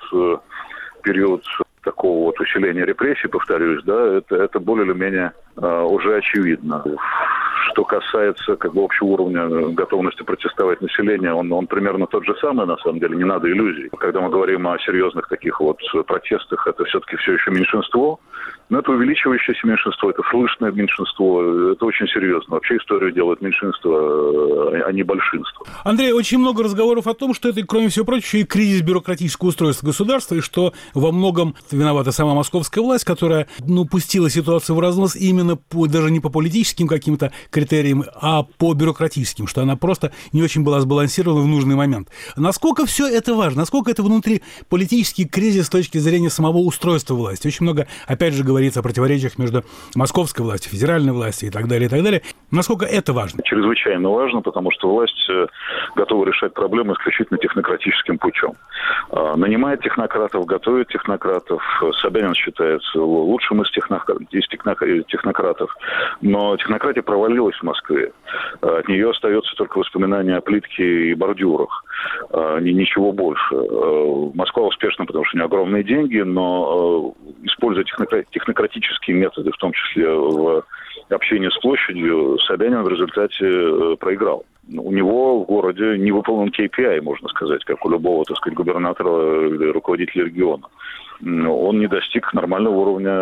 период такого вот усиления репрессий, повторюсь, да, это, это более или менее э, уже очевидно. Что касается как бы общего уровня готовности протестовать населения, он, он примерно тот же самый, на самом деле, не надо иллюзий. Когда мы говорим о серьезных таких вот протестах, это все-таки все еще меньшинство, но это увеличивающееся меньшинство, это слышное меньшинство, это очень серьезно. Вообще историю делает меньшинство, а не большинство. Андрей, очень много разговоров о том, что это, кроме всего прочего, и кризис бюрократического устройства государства, и что во многом виновата сама московская власть, которая, ну, пустила ситуацию в разнос именно по, даже не по политическим каким-то критериям, а по бюрократическим, что она просто не очень была сбалансирована в нужный момент. Насколько все это важно? Насколько это внутри политический кризис с точки зрения самого устройства власти? Очень много, опять же, говорится говорится о противоречиях между московской властью, федеральной властью и так далее, и так далее. Насколько это важно? Чрезвычайно важно, потому что власть готова решать проблемы исключительно технократическим путем. Нанимает технократов, готовит технократов. Собянин считается лучшим из, технократов, из технократов. Но технократия провалилась в Москве. От нее остается только воспоминания о плитке и бордюрах. Ничего больше. Москва успешна, потому что у нее огромные деньги, но используя технократические методы, в том числе в общении с площадью, Собянин в результате проиграл. У него в городе не выполнен кей пи ай, можно сказать, как у любого, так сказать, губернатора или руководителя региона. Он не достиг нормального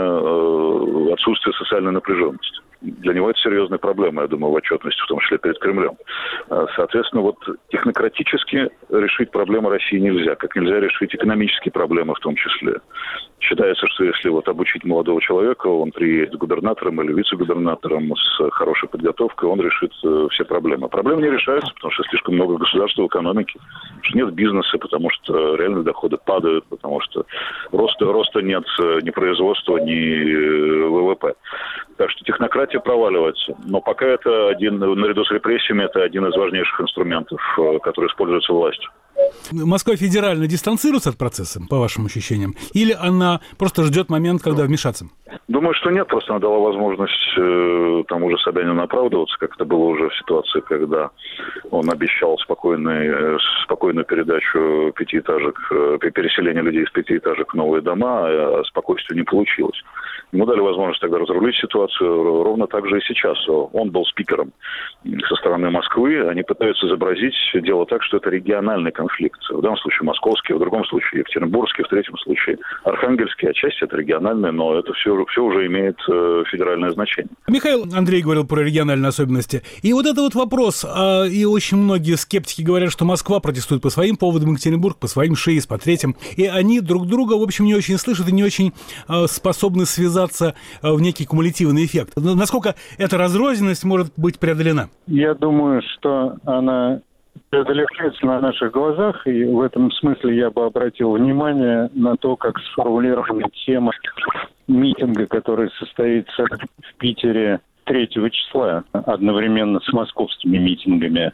уровня отсутствия социальной напряженности. Для него это серьезная проблема, я думаю, в отчетности, в том числе перед Кремлем. Соответственно, вот технократически решить проблемы России нельзя, как нельзя решить экономические проблемы в том числе. Считается, что если вот обучить молодого человека, он приедет губернатором или вице-губернатором с хорошей подготовкой, он решит все проблемы. Проблемы не решаются, потому что слишком много государства в экономике, потому что нет бизнеса, потому что реальные доходы падают, потому что роста, роста нет ни производства, ни вэ вэ пэ. Так что технократия проваливается. Но пока это один, наряду с репрессиями, это один из важнейших инструментов, который используется властью. Москва федерально дистанцируется от процесса, по вашим ощущениям? Или она просто ждет момент, когда вмешаться? Думаю, что нет. Просто она дала возможность э, тому же Собянину оправдываться, как это было уже в ситуации, когда он обещал спокойный, э, спокойную передачу пятиэтажек, э, переселение людей из пятиэтажек в новые дома, а спокойствия не получилось. Ему дали возможность тогда разрулить ситуацию ровно так же и сейчас. Он был спикером со стороны Москвы. Они пытаются изобразить дело так, что это региональный конфликт. В данном случае московский, в другом случае екатеринбургский, в третьем случае архангельский. Отчасти это региональный, но это все, все уже имеет э, федеральное значение. Михаил Андрей говорил про региональные особенности. И вот это вот вопрос. А, и очень многие скептики говорят, что Москва протестует по своим поводам, Екатеринбург по своим, ШИИС по третьим. И они друг друга, в общем, не очень слышат и не очень э, способны связаться в некий кумулятивный эффект. Насколько эта разрозненность может быть преодолена? Я думаю, что она преодолевается на наших глазах, и в этом смысле я бы обратил внимание на то, как сформулирована тема митинга, который состоится в Питере третьего числа, одновременно с московскими митингами.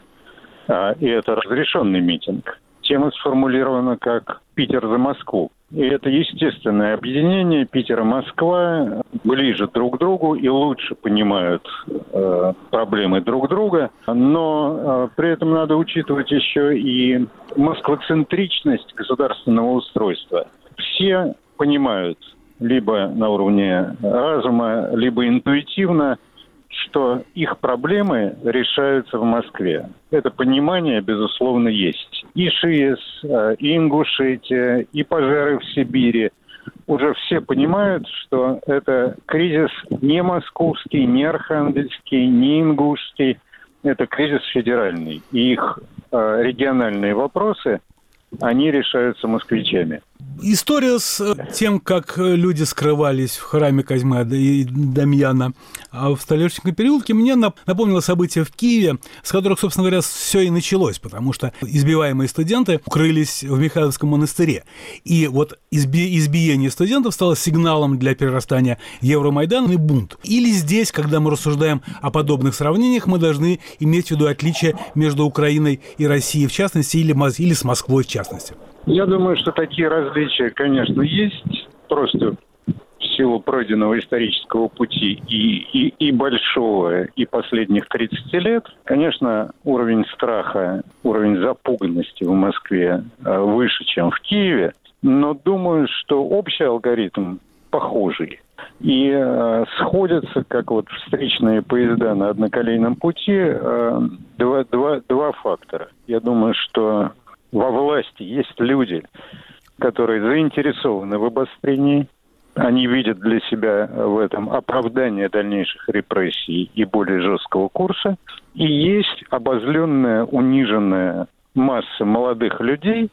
И это разрешенный митинг. Тема сформулирована как «Питер за Москву». И это естественное объединение. Питер и Москва ближе друг к другу и лучше понимают э, проблемы друг друга. Но э, при этом надо учитывать еще и москвоцентричность государственного устройства. Все понимают либо на уровне разума, либо интуитивно, что их проблемы решаются в Москве. Это понимание, безусловно, есть. И ШИЭС, и Ингушетия, и пожары в Сибири. Уже все понимают, что это кризис не московский, не архангельский, не ингушский. Это кризис федеральный. И их э, региональные вопросы, они решаются москвичами. История с тем, как люди скрывались в храме Козьмы и Дамьяна в Столешниковом переулке, мне напомнило события в Киеве, с которых, собственно говоря, все и началось, потому что избиваемые студенты укрылись в Михайловском монастыре. И вот изби- избиение студентов стало сигналом для перерастания Евромайдана и бунт. Или здесь, когда мы рассуждаем о подобных сравнениях, мы должны иметь в виду отличия между Украиной и Россией в частности, или, или с Москвой в частности. Я думаю, что такие различия, конечно, есть, просто в силу пройденного исторического пути и, и, и большого, и последних тридцати лет. Конечно, уровень страха, уровень запуганности в Москве выше, чем в Киеве, но думаю, что общий алгоритм похожий. И э, сходятся, как вот встречные поезда на одноколейном пути, э, два, два, два фактора. Я думаю, что во власти есть люди, которые заинтересованы в обострении. Они видят для себя в этом оправдание дальнейших репрессий и более жесткого курса. И есть обозленная, униженная масса молодых людей,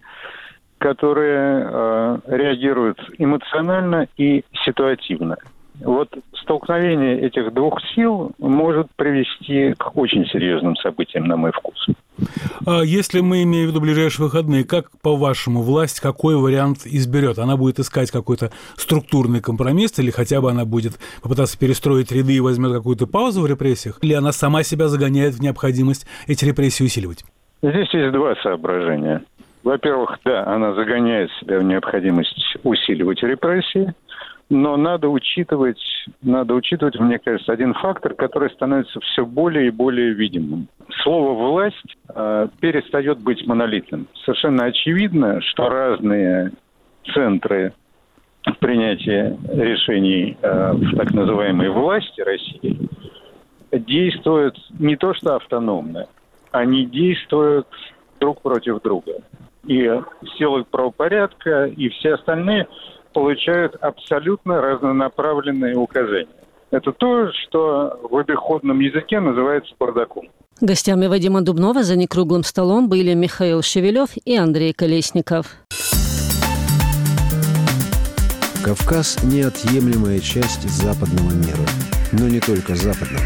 которые э, реагируют эмоционально и ситуативно. Вот столкновение этих двух сил может привести к очень серьезным событиям, на мой вкус. А если мы имеем в виду ближайшие выходные, как, по-вашему, власть какой вариант изберет? Она будет искать какой-то структурный компромисс или хотя бы она будет попытаться перестроить ряды и возьмет какую-то паузу в репрессиях? Или она сама себя загоняет в необходимость эти репрессии усиливать? Здесь есть два соображения. Во-первых, да, она загоняет себя в необходимость усиливать репрессии, но надо учитывать, надо учитывать, мне кажется, один фактор, который становится все более и более видимым. Слово «власть» э, перестает быть монолитным. Совершенно очевидно, что разные центры принятия решений э, в так называемой власти России действуют не то что автономно, они действуют друг против друга. И силы правопорядка, и все остальные получают абсолютно разнонаправленные указания. Это то, что в обиходном языке называется бардаком. Гостями Вадима Дубнова за некруглым столом были Михаил Шевелев и Андрей Колесников. Кавказ – неотъемлемая часть западного мира. Но не только западного.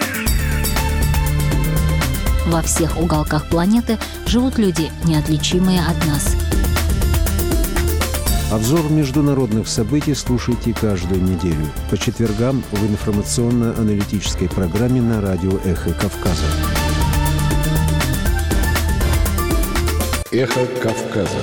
Во всех уголках планеты живут люди, неотличимые от нас. Обзор международных событий слушайте каждую неделю по четвергам в информационно-аналитической программе на радио «Эхо Кавказа». «Эхо Кавказа».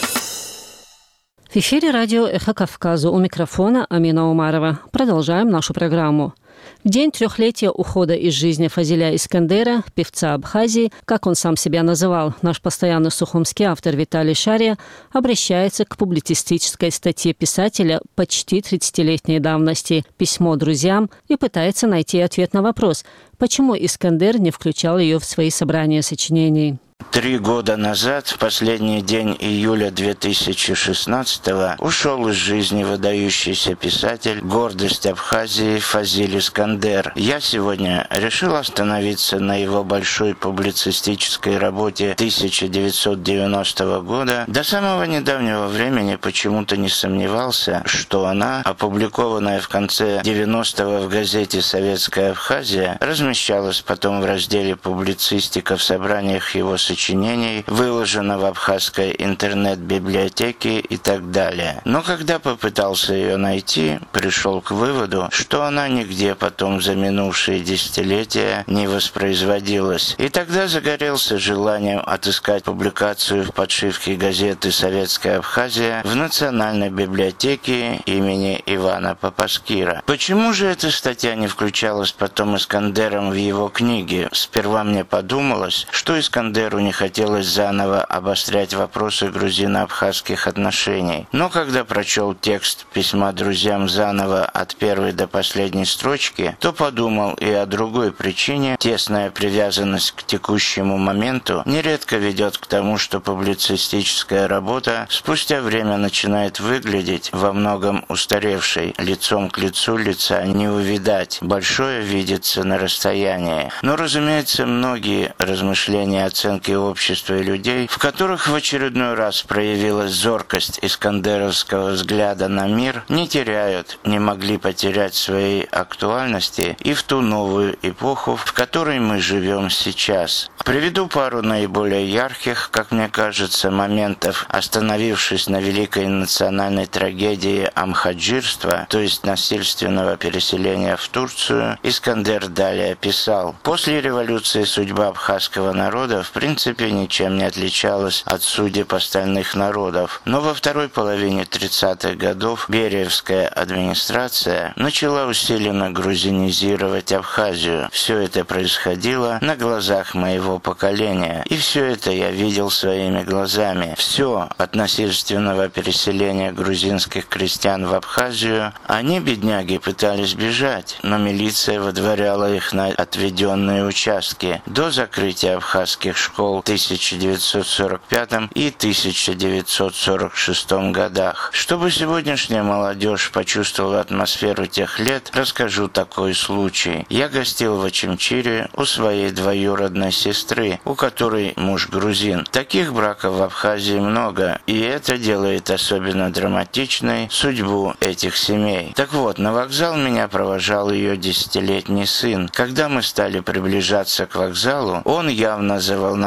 В эфире радио «Эхо Кавказа». У микрофона Амина Умарова. Продолжаем нашу программу. В день трехлетия ухода из жизни Фазиля Искандера, певца Абхазии, как он сам себя называл, наш постоянный сухумский автор Виталий Шария обращается к публицистической статье писателя почти тридцатилетней давности «Письмо друзьям» и пытается найти ответ на вопрос, почему Искандер не включал ее в свои собрания сочинений. Три года назад, в последний день июля две тысячи шестнадцатого, ушел из жизни выдающийся писатель, гордость Абхазии Фазиль Искандер. Я сегодня решил остановиться на его большой публицистической работе тысяча девятьсот девяностого года. До самого недавнего времени почему-то не сомневался, что она, опубликованная в конце девяностого в газете «Советская Абхазия», размещалась потом в разделе «Публицистика» в собраниях его сочинений, сочинений, выложено в абхазской интернет-библиотеке и так далее. Но когда попытался ее найти, пришел к выводу, что она нигде потом за минувшие десятилетия не воспроизводилась. И тогда загорелся желанием отыскать публикацию в подшивке газеты «Советская Абхазия» в Национальной библиотеке имени Ивана Папаскира. Почему же эта статья не включалась потом Искандером в его книги? Сперва мне подумалось, что Искандеру не хотелось заново обострять вопросы грузино-абхазских отношений. Но когда прочел текст письма друзьям заново от первой до последней строчки, то подумал и о другой причине. Тесная привязанность к текущему моменту нередко ведет к тому, что публицистическая работа спустя время начинает выглядеть во многом устаревшей. Лицом к лицу лица не увидать, большое видится на расстоянии. Но, разумеется, многие размышления, оценки общества и людей, в которых в очередной раз проявилась зоркость искандеровского взгляда на мир, не теряют, не могли потерять своей актуальности и в ту новую эпоху, в которой мы живем сейчас. Приведу пару наиболее ярких, как мне кажется, моментов, остановившись на великой национальной трагедии амхаджирства, то есть насильственного переселения в Турцию. Искандер далее писал: «После революции судьба абхазского народа в принципе ничем не отличалась от судеб остальных народов. Но во второй половине тридцатых годов Бериевская администрация начала усиленно грузинизировать Абхазию. Все это происходило на глазах моего поколения. И все это я видел своими глазами. Все от насильственного переселения грузинских крестьян в Абхазию. Они, бедняги, пытались бежать, но милиция выдворяла их на отведенные участки до закрытия абхазских школ в тысяча девятьсот сорок пятом и тысяча девятьсот сорок шестом годах. Чтобы сегодняшняя молодежь почувствовала атмосферу тех лет, расскажу такой случай. Я гостил в Очимчире у своей двоюродной сестры, у которой муж грузин. Таких браков в Абхазии много, и это делает особенно драматичной судьбу этих семей. Так вот, на вокзал меня провожал ее десятилетний сын. Когда мы стали приближаться к вокзалу, он явно заволновался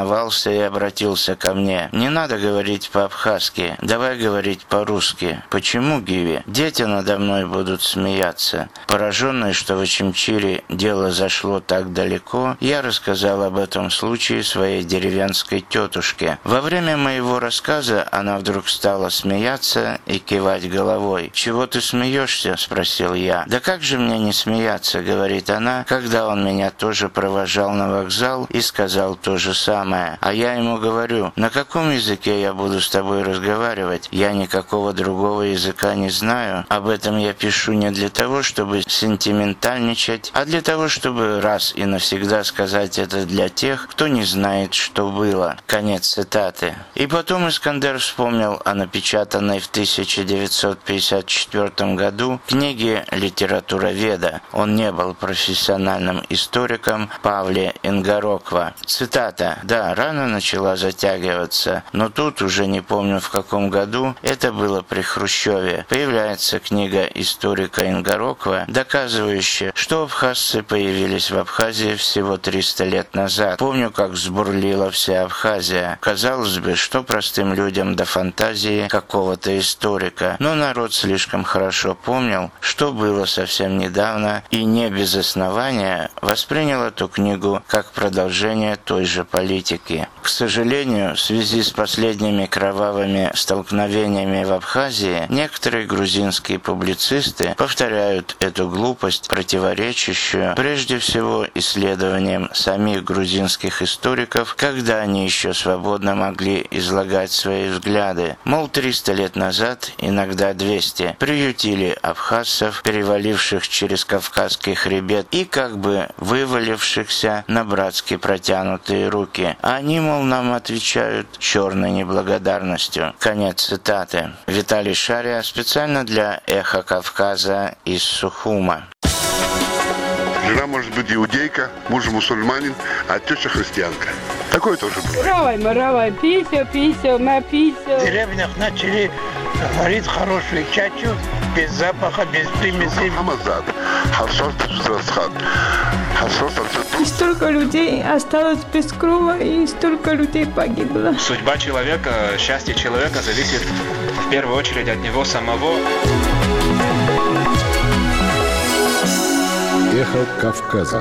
заволновался и обратился ко мне. «Не надо говорить по-абхазски, давай говорить по-русски». «Почему, Гиви? Дети надо мной будут смеяться». Пораженный, что в Очимчире дело зашло так далеко, я рассказал об этом случае своей деревенской тетушке. Во время моего рассказа она вдруг стала смеяться и кивать головой. «Чего ты смеешься?» – спросил я. «Да как же мне не смеяться?» – говорит она, когда он меня тоже провожал на вокзал и сказал то же самое. А я ему говорю: «На каком языке я буду с тобой разговаривать? Я никакого другого языка не знаю. Об этом я пишу не для того, чтобы сентиментальничать, а для того, чтобы раз и навсегда сказать это для тех, кто не знает, что было». Конец цитаты. И потом Искандер вспомнил о напечатанной в тысяча девятьсот пятьдесят четвёртом году книге литературоведа. Он не был профессиональным историком, Павле Ингороква. Цитата. «Да, рана начала затягиваться, но тут, уже не помню в каком году, это было при Хрущеве, появляется книга историка Ингороква, доказывающая, что абхазцы появились в Абхазии всего триста лет назад. Помню, как взбурлила вся Абхазия. Казалось бы, что простым людям до фантазии какого-то историка, но народ слишком хорошо помнил, что было совсем недавно, и не без основания воспринял эту книгу как продолжение той же политики. К сожалению, в связи с последними кровавыми столкновениями в Абхазии, некоторые грузинские публицисты повторяют эту глупость, противоречащую прежде всего исследованиям самих грузинских историков, когда они еще свободно могли излагать свои взгляды. Мол, триста лет назад, иногда двести, приютили абхазцев, переваливших через Кавказский хребет и как бы вывалившихся на братски протянутые руки. А они, мол, нам отвечают черной неблагодарностью. Конец цитаты. Виталий Шария специально для «Эхо Кавказа» из Сухума. Жена может быть иудейка, муж мусульманин, а теща христианка. Такое тоже бывает. Равай, мы равай, пися, пися, на пися. В деревнях начали варить хорошую чачу, без запаха, без примесей. Хамазад, харсос, расхат. И столько людей осталось без крова, и столько людей погибло. Судьба человека, счастье человека зависит в первую очередь от него самого. Эхо Кавказа.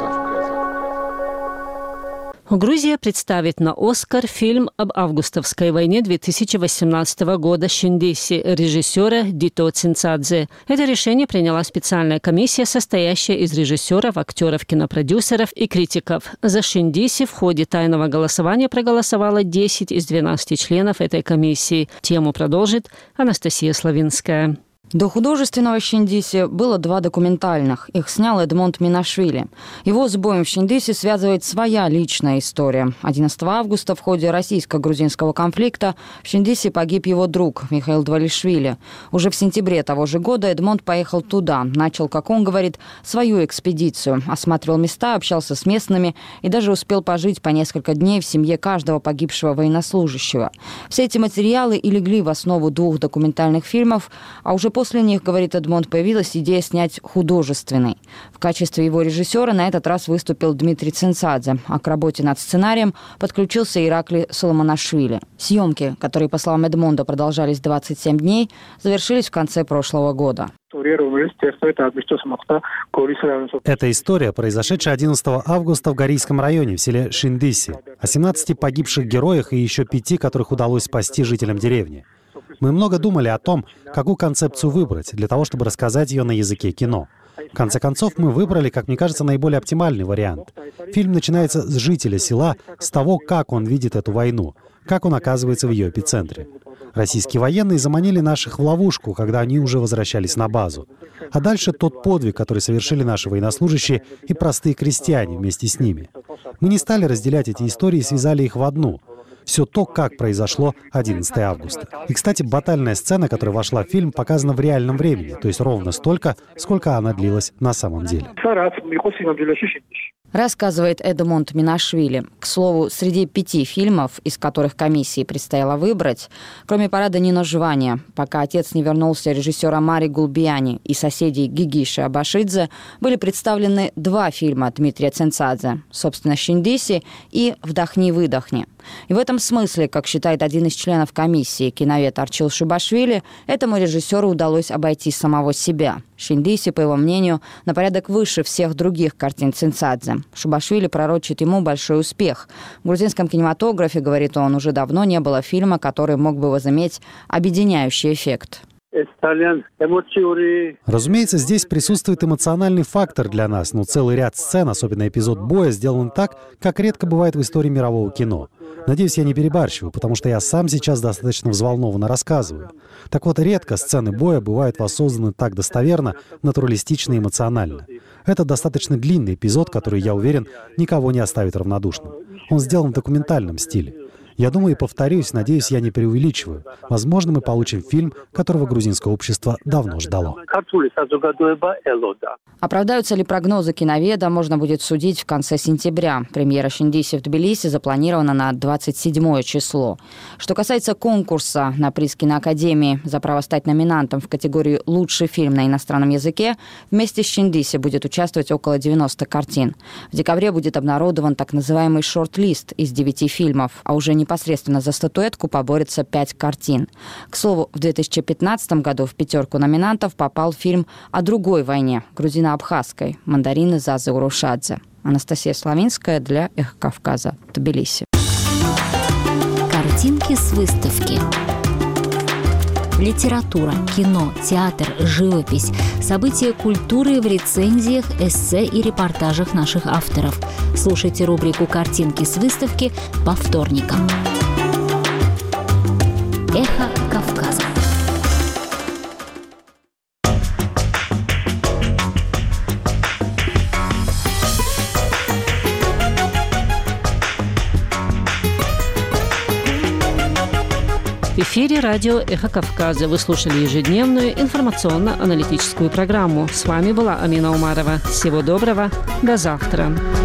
Грузия представит на «Оскар» фильм об августовской войне две тысячи восемнадцатого года «Шиндиси» режиссера Дито Цинцадзе. Это решение приняла специальная комиссия, состоящая из режиссеров, актеров, кинопродюсеров и критиков. За «Шиндиси» в ходе тайного голосования проголосовало десять из двенадцати членов этой комиссии. Тему продолжит Анастасия Славинская. До художественного «Шиндиси» было два документальных. Их снял Эдмонд Минашвили. Его с боем в «Шиндиси» связывает своя личная история. одиннадцатого августа в ходе российско-грузинского конфликта в «Шиндиси» погиб его друг Михаил Двалишвили. Уже в сентябре того же года Эдмонд поехал туда. Начал, как он говорит, свою экспедицию. Осматривал места, общался с местными и даже успел пожить по несколько дней в семье каждого погибшего военнослужащего. Все эти материалы и легли в основу двух документальных фильмов, а уже после После них, говорит Эдмонд, появилась идея снять художественный. В качестве его режиссера на этот раз выступил Дмитрий Цинцадзе, а к работе над сценарием подключился Ираклий Соломонашвили. Съемки, которые, по словам Эдмонда, продолжались двадцать семь дней, завершились в конце прошлого года. Это история, произошедшая одиннадцатого августа в Горийском районе в селе Шиндиси. О семнадцати погибших героях и еще пяти, которых удалось спасти жителям деревни. Мы много думали о том, какую концепцию выбрать для того, чтобы рассказать ее на языке кино. В конце концов, мы выбрали, как мне кажется, наиболее оптимальный вариант. Фильм начинается с жителя села, с того, как он видит эту войну, как он оказывается в ее эпицентре. Российские военные заманили наших в ловушку, когда они уже возвращались на базу. А дальше тот подвиг, который совершили наши военнослужащие и простые крестьяне вместе с ними. Мы не стали разделять эти истории и связали их в одну. Все то, как произошло одиннадцатого августа. И, кстати, батальная сцена, которая вошла в фильм, показана в реальном времени, то есть ровно столько, сколько она длилась на самом деле. Рассказывает Эдмонд Минашвили. К слову, среди пяти фильмов, из которых комиссии предстояло выбрать, кроме «Парада Ниножвания», пока отец не вернулся, режиссера Мари Гулбиани и соседей Гигиши Абашидзе, были представлены два фильма Дмитрия Ценцадзе, собственно, «Шиндиси» и «Вдохни-выдохни». И в этом смысле, как считает один из членов комиссии, киновед Арчил Шубашвили, этому режиссеру удалось обойти самого себя. «Шиндиси», по его мнению, на порядок выше всех других картин Ценцадзе. Шубашвили пророчит ему большой успех. В грузинском кинематографе, говорит он, уже давно не было фильма, который мог бы возыметь объединяющий эффект. Разумеется, здесь присутствует эмоциональный фактор для нас, но целый ряд сцен, особенно эпизод боя, сделан так, как редко бывает в истории мирового кино. Надеюсь, я не перебарщиваю, потому что я сам сейчас достаточно взволнованно рассказываю. Так вот, редко сцены боя бывают воссозданы так достоверно, натуралистично и эмоционально. Это достаточно длинный эпизод, который, я уверен, никого не оставит равнодушным. Он сделан в документальном стиле. Я думаю и повторюсь, надеюсь, я не преувеличиваю. Возможно, мы получим фильм, которого грузинское общество давно ждало. Оправдаются ли прогнозы киноведа, можно будет судить в конце сентября. Премьера «Шиндиси» в Тбилиси запланирована на двадцать седьмое число. Что касается конкурса на приз киноакадемии за право стать номинантом в категории «Лучший фильм на иностранном языке», вместе с «Шиндиси» будет участвовать около девяноста картин. В декабре будет обнародован так называемый шорт-лист из девяти фильмов, а уже непосредственно за статуэтку поборется пять картин. К слову, в две тысячи пятнадцатом году в пятерку номинантов попал фильм о другой войне, грузино-абхазской, «Мандарины Зазы Урушадзе». Анастасия Славинская для «Эхо Кавказа», Тбилиси. Картинки с выставки. Литература, кино, театр, живопись, события культуры в рецензиях, эссе и репортажах наших авторов. Слушайте рубрику «Картинки с выставки» по вторникам. Эхо Кавказа. В эфире радио «Эхо Кавказа». Вы слушали ежедневную информационно-аналитическую программу. С вами была Амина Умарова. Всего доброго. До завтра.